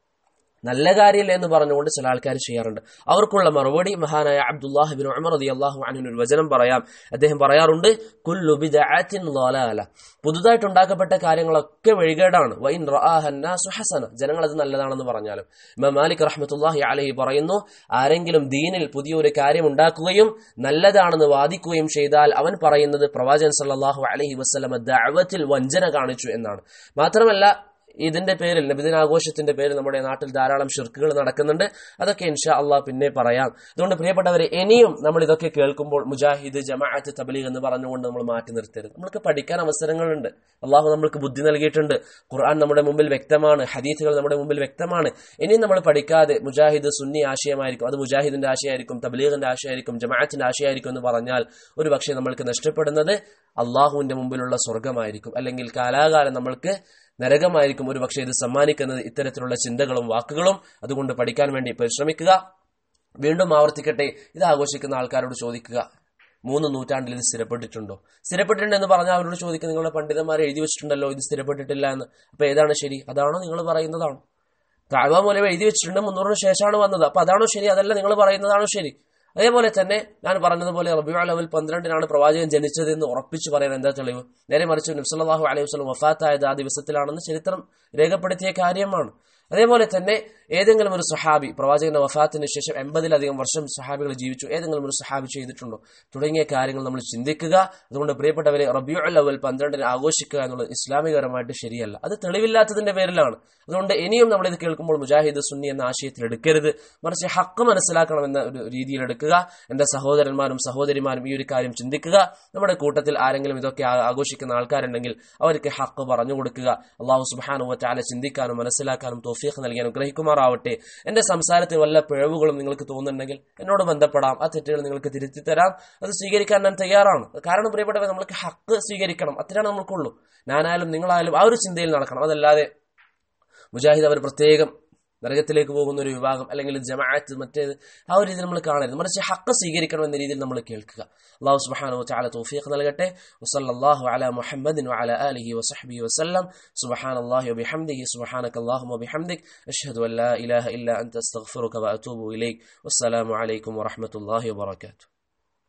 നല്ല കാര്യമില്ല എന്ന് പറഞ്ഞുകൊണ്ട് ചില ആൾക്കാർ ചെയ്യാറുണ്ട്. അവർക്കുള്ള മറുപടി മഹാനായ അബ്ദുല്ലാഹ് ഇബ്നു ഉമർ റളിയല്ലാഹു അൻഹു ഒരു വചനം പറയാം. അദ്ദേഹം പറയാറുണ്ട്, കുല്ലു ബിദ്അത്തിൻ ളലാല, പുതുതായിട്ട് ഉണ്ടാക്കപ്പെട്ട കാര്യങ്ങളൊക്കെ വഴികേടാണ്. വഇൻ റആഹ അന്നാസു ഹസന, ജനങ്ങൾ അത് നല്ലതാണെന്ന് പറഞ്ഞാലും. ഇമാം മാലിക് റഹ്മത്തുള്ളാഹി അലൈഹി പറയുന്നു, ആരെങ്കിലും ദീനിൽ പുതിയൊരു കാര്യം ഉണ്ടാക്കുകയും നല്ലതാണെന്ന് വാദിക്കുകയും ചെയ്താൽ അവൻ പറയുന്നത് പ്രവാചകൻ സല്ലല്ലാഹു അലൈഹി വസല്ലമ ദഅവത്തിൽ വഞ്ചന കാണിച്ചു എന്നാണ്. മാത്രമല്ല, ഇതിന്റെ പേരിൽ, നബിദിനാഘോഷത്തിന്റെ പേരിൽ നമ്മുടെ നാട്ടിൽ ധാരാളം ഷിർക്കുകൾ നടക്കുന്നുണ്ട്. അതൊക്കെ ഇൻഷാ അള്ളാഹ് പിന്നെ പറയാം. അതുകൊണ്ട് പ്രിയപ്പെട്ടവരെ, ഇനിയും നമ്മൾ ഇതൊക്കെ കേൾക്കുമ്പോൾ മുജാഹിദ്, ജമാഅത്ത്, തബ്ലീഗ് എന്ന് പറഞ്ഞുകൊണ്ട് നമ്മൾ മാറ്റി നിർത്തരുത്. നമ്മൾക്ക് പഠിക്കാൻ അവസരങ്ങളുണ്ട്. അള്ളാഹു നമ്മൾക്ക് ബുദ്ധി നൽകിയിട്ടുണ്ട്. ഖുർആൻ നമ്മുടെ മുമ്പിൽ വ്യക്തമാണ്, ഹദീസുകൾ നമ്മുടെ മുമ്പിൽ വ്യക്തമാണ്. ഇനിയും നമ്മൾ പഠിക്കാതെ മുജാഹിദ് സുന്നി ആശയമായിരിക്കും, അത് മുജാഹിദിന്റെ ആശയമായിരിക്കും, തബ്ലീഗിന്റെ ആശയമായിരിക്കും, ജമാഅത്തിന്റെ ആശയമായിരിക്കും എന്ന് പറഞ്ഞാൽ ഒരു പക്ഷേ നമ്മൾക്ക് നഷ്ടപ്പെടുന്നത് അള്ളാഹുവിന്റെ മുമ്പിലുള്ള സ്വർഗമായിരിക്കും, അല്ലെങ്കിൽ കാലാകാലം നമ്മൾക്ക് നരകമായിരിക്കും ഒരു പക്ഷേ ഇത് സമ്മാനിക്കുന്നത് ഇത്തരത്തിലുള്ള ചിന്തകളും വാക്കുകളും. അതുകൊണ്ട് പഠിക്കാൻ വേണ്ടി പരിശ്രമിക്കുക. വീണ്ടും ആവർത്തിക്കട്ടെ, ഇത് ആഘോഷിക്കുന്ന ആൾക്കാരോട് ചോദിക്കുക, 3 നൂറ്റാണ്ടിൽ ഇത് സ്ഥിരപ്പെട്ടിട്ടുണ്ടോ? സ്ഥിരപ്പെട്ടിട്ടുണ്ടെന്ന് പറഞ്ഞാൽ അവരോട് ചോദിക്കുക, നിങ്ങളുടെ പണ്ഡിതന്മാരെ എഴുതി വെച്ചിട്ടുണ്ടല്ലോ ഇത് സ്ഥിരപ്പെട്ടിട്ടില്ല എന്ന്. അപ്പൊ ഏതാണ് ശരി? അതാണോ നിങ്ങൾ പറയുന്നതാണോ? കഅബ മൂലം എഴുതി വെച്ചിട്ടുണ്ട്, 300 ശേഷമാണ് വന്നത്, അപ്പൊ അതാണോ ശരി? അതല്ല നിങ്ങൾ പറയുന്നതാണോ ശരി? അതേപോലെ തന്നെ ഞാൻ പറഞ്ഞതുപോലെ റബീഉൽ അവ്വൽ 12 പ്രവാചകൻ ജനിച്ചതെന്ന് ഉറപ്പിച്ചു പറയാൻ എന്താ തെളിവ്? നേരെ മറിച്ച് നബി സല്ലല്ലാഹു അലൈഹി വസല്ലം വഫാത്തായത് ആ ദിവസത്തിലാണെന്ന് ചരിത്രം രേഖപ്പെടുത്തിയ കാര്യമാണ്. അതേപോലെ തന്നെ ഏതെങ്കിലും ഒരു സഹാബി പ്രവാചകന്റെ വഫാത്തിന് ശേഷം 80-ലധികം വർഷം സഹാബികൾ ജീവിച്ചു, ഏതെങ്കിലും ഒരു സഹാബി ചെയ്തിട്ടുണ്ടോ? തുടങ്ങിയ കാര്യങ്ങൾ നമ്മൾ ചിന്തിക്കുക. അതുകൊണ്ട് പ്രിയപ്പെട്ടവരെ, റബീഉൽ അവ്വൽ 12 ആഘോഷിക്കുക എന്നുള്ളത് ഇസ്ലാമികപരമായിട്ട് ശരിയല്ല, അത് തെളിവില്ലാത്തതിന്റെ പേരിലാണ്. അതുകൊണ്ട് ഇനിയും നമ്മളിത് കേൾക്കുമ്പോൾ മുജാഹിദ് സുന്നി എന്ന ആശയത്തിൽ എടുക്കരുത്, മറിച്ച് ഹക്ക് മനസ്സിലാക്കണമെന്ന ഒരു രീതിയിൽ എടുക്കുക. എന്റെ സഹോദരന്മാരും സഹോദരിമാരും ഈ ഒരു കാര്യം ചിന്തിക്കുക. നമ്മുടെ കൂട്ടത്തിൽ ആരെങ്കിലും ഇതൊക്കെ ആഘോഷിക്കുന്ന ആൾക്കാരുണ്ടെങ്കിൽ അവർക്ക് ഹക്ക് പറഞ്ഞു കൊടുക്കുക. അല്ലാഹു സുബ്ഹാനഹു വ തആല ചിന്തിക്കാനും മനസ്സിലാക്കാനും തൗഫീഖ് നൽകി അനുഗ്രഹിക്കുമാറാവട്ടെ. എന്റെ സംസാരത്തിൽ വല്ല പിഴവുകളും നിങ്ങൾക്ക് തോന്നുന്നുണ്ടെങ്കിൽ എന്നോട് ബന്ധപ്പെടാം, ആ തെറ്റുകൾ നിങ്ങൾക്ക് തിരുത്തി തരാം. അത് സ്വീകരിക്കാൻ ഞാൻ തയ്യാറാണ്. കാരണം പ്രിയപ്പെട്ടവർ, നമ്മൾക്ക് ഹക്ക് സ്വീകരിക്കണം, അത്രയാണ് നമ്മൾക്കുള്ളൂ. ഞാനായാലും നിങ്ങളായാലും ആ ഒരു ചിന്തയിൽ നടക്കണം. അതല്ലാതെ മുജാഹിദ് അവർ പ്രത്യേകം നരകത്തിലേക്ക് പോകുന്ന ഒരു വിഭാഗം, അല്ലെങ്കിൽ ജമാഅത്ത് മറ്റേത്, ആ ഒരു രീതിയിൽ നമ്മൾ കാണരുത്, മറിച്ച് ഹക്ക് സ്വീകരിക്കണം എന്ന രീതിയിൽ നമ്മൾ കേൾക്കുക. അല്ലാഹു സുബ്ഹാനഹു വ തആല തൗഫീഖ് നൽകട്ടെ. വസല്ലല്ലാഹു അലാ മുഹമ്മദിൻ വഅലാ ആലിഹി വസഹ്ബിഹി വസല്ലം. സുബ്ഹാനല്ലാഹി വബിഹംദിഹി സുബ്ഹാനകല്ലാഹുമ്മ വബിഹംദിക് അഷ്ഹദു അൻ ലാ ഇലാഹ ഇല്ലാ അൻത അസ്തഗ്ഫിറുക വഅതൂബു ഇലൈക്. വസ്സലാമു അലൈക്കും വറഹ്മത്തുള്ളാഹി വബറകാതുഹു.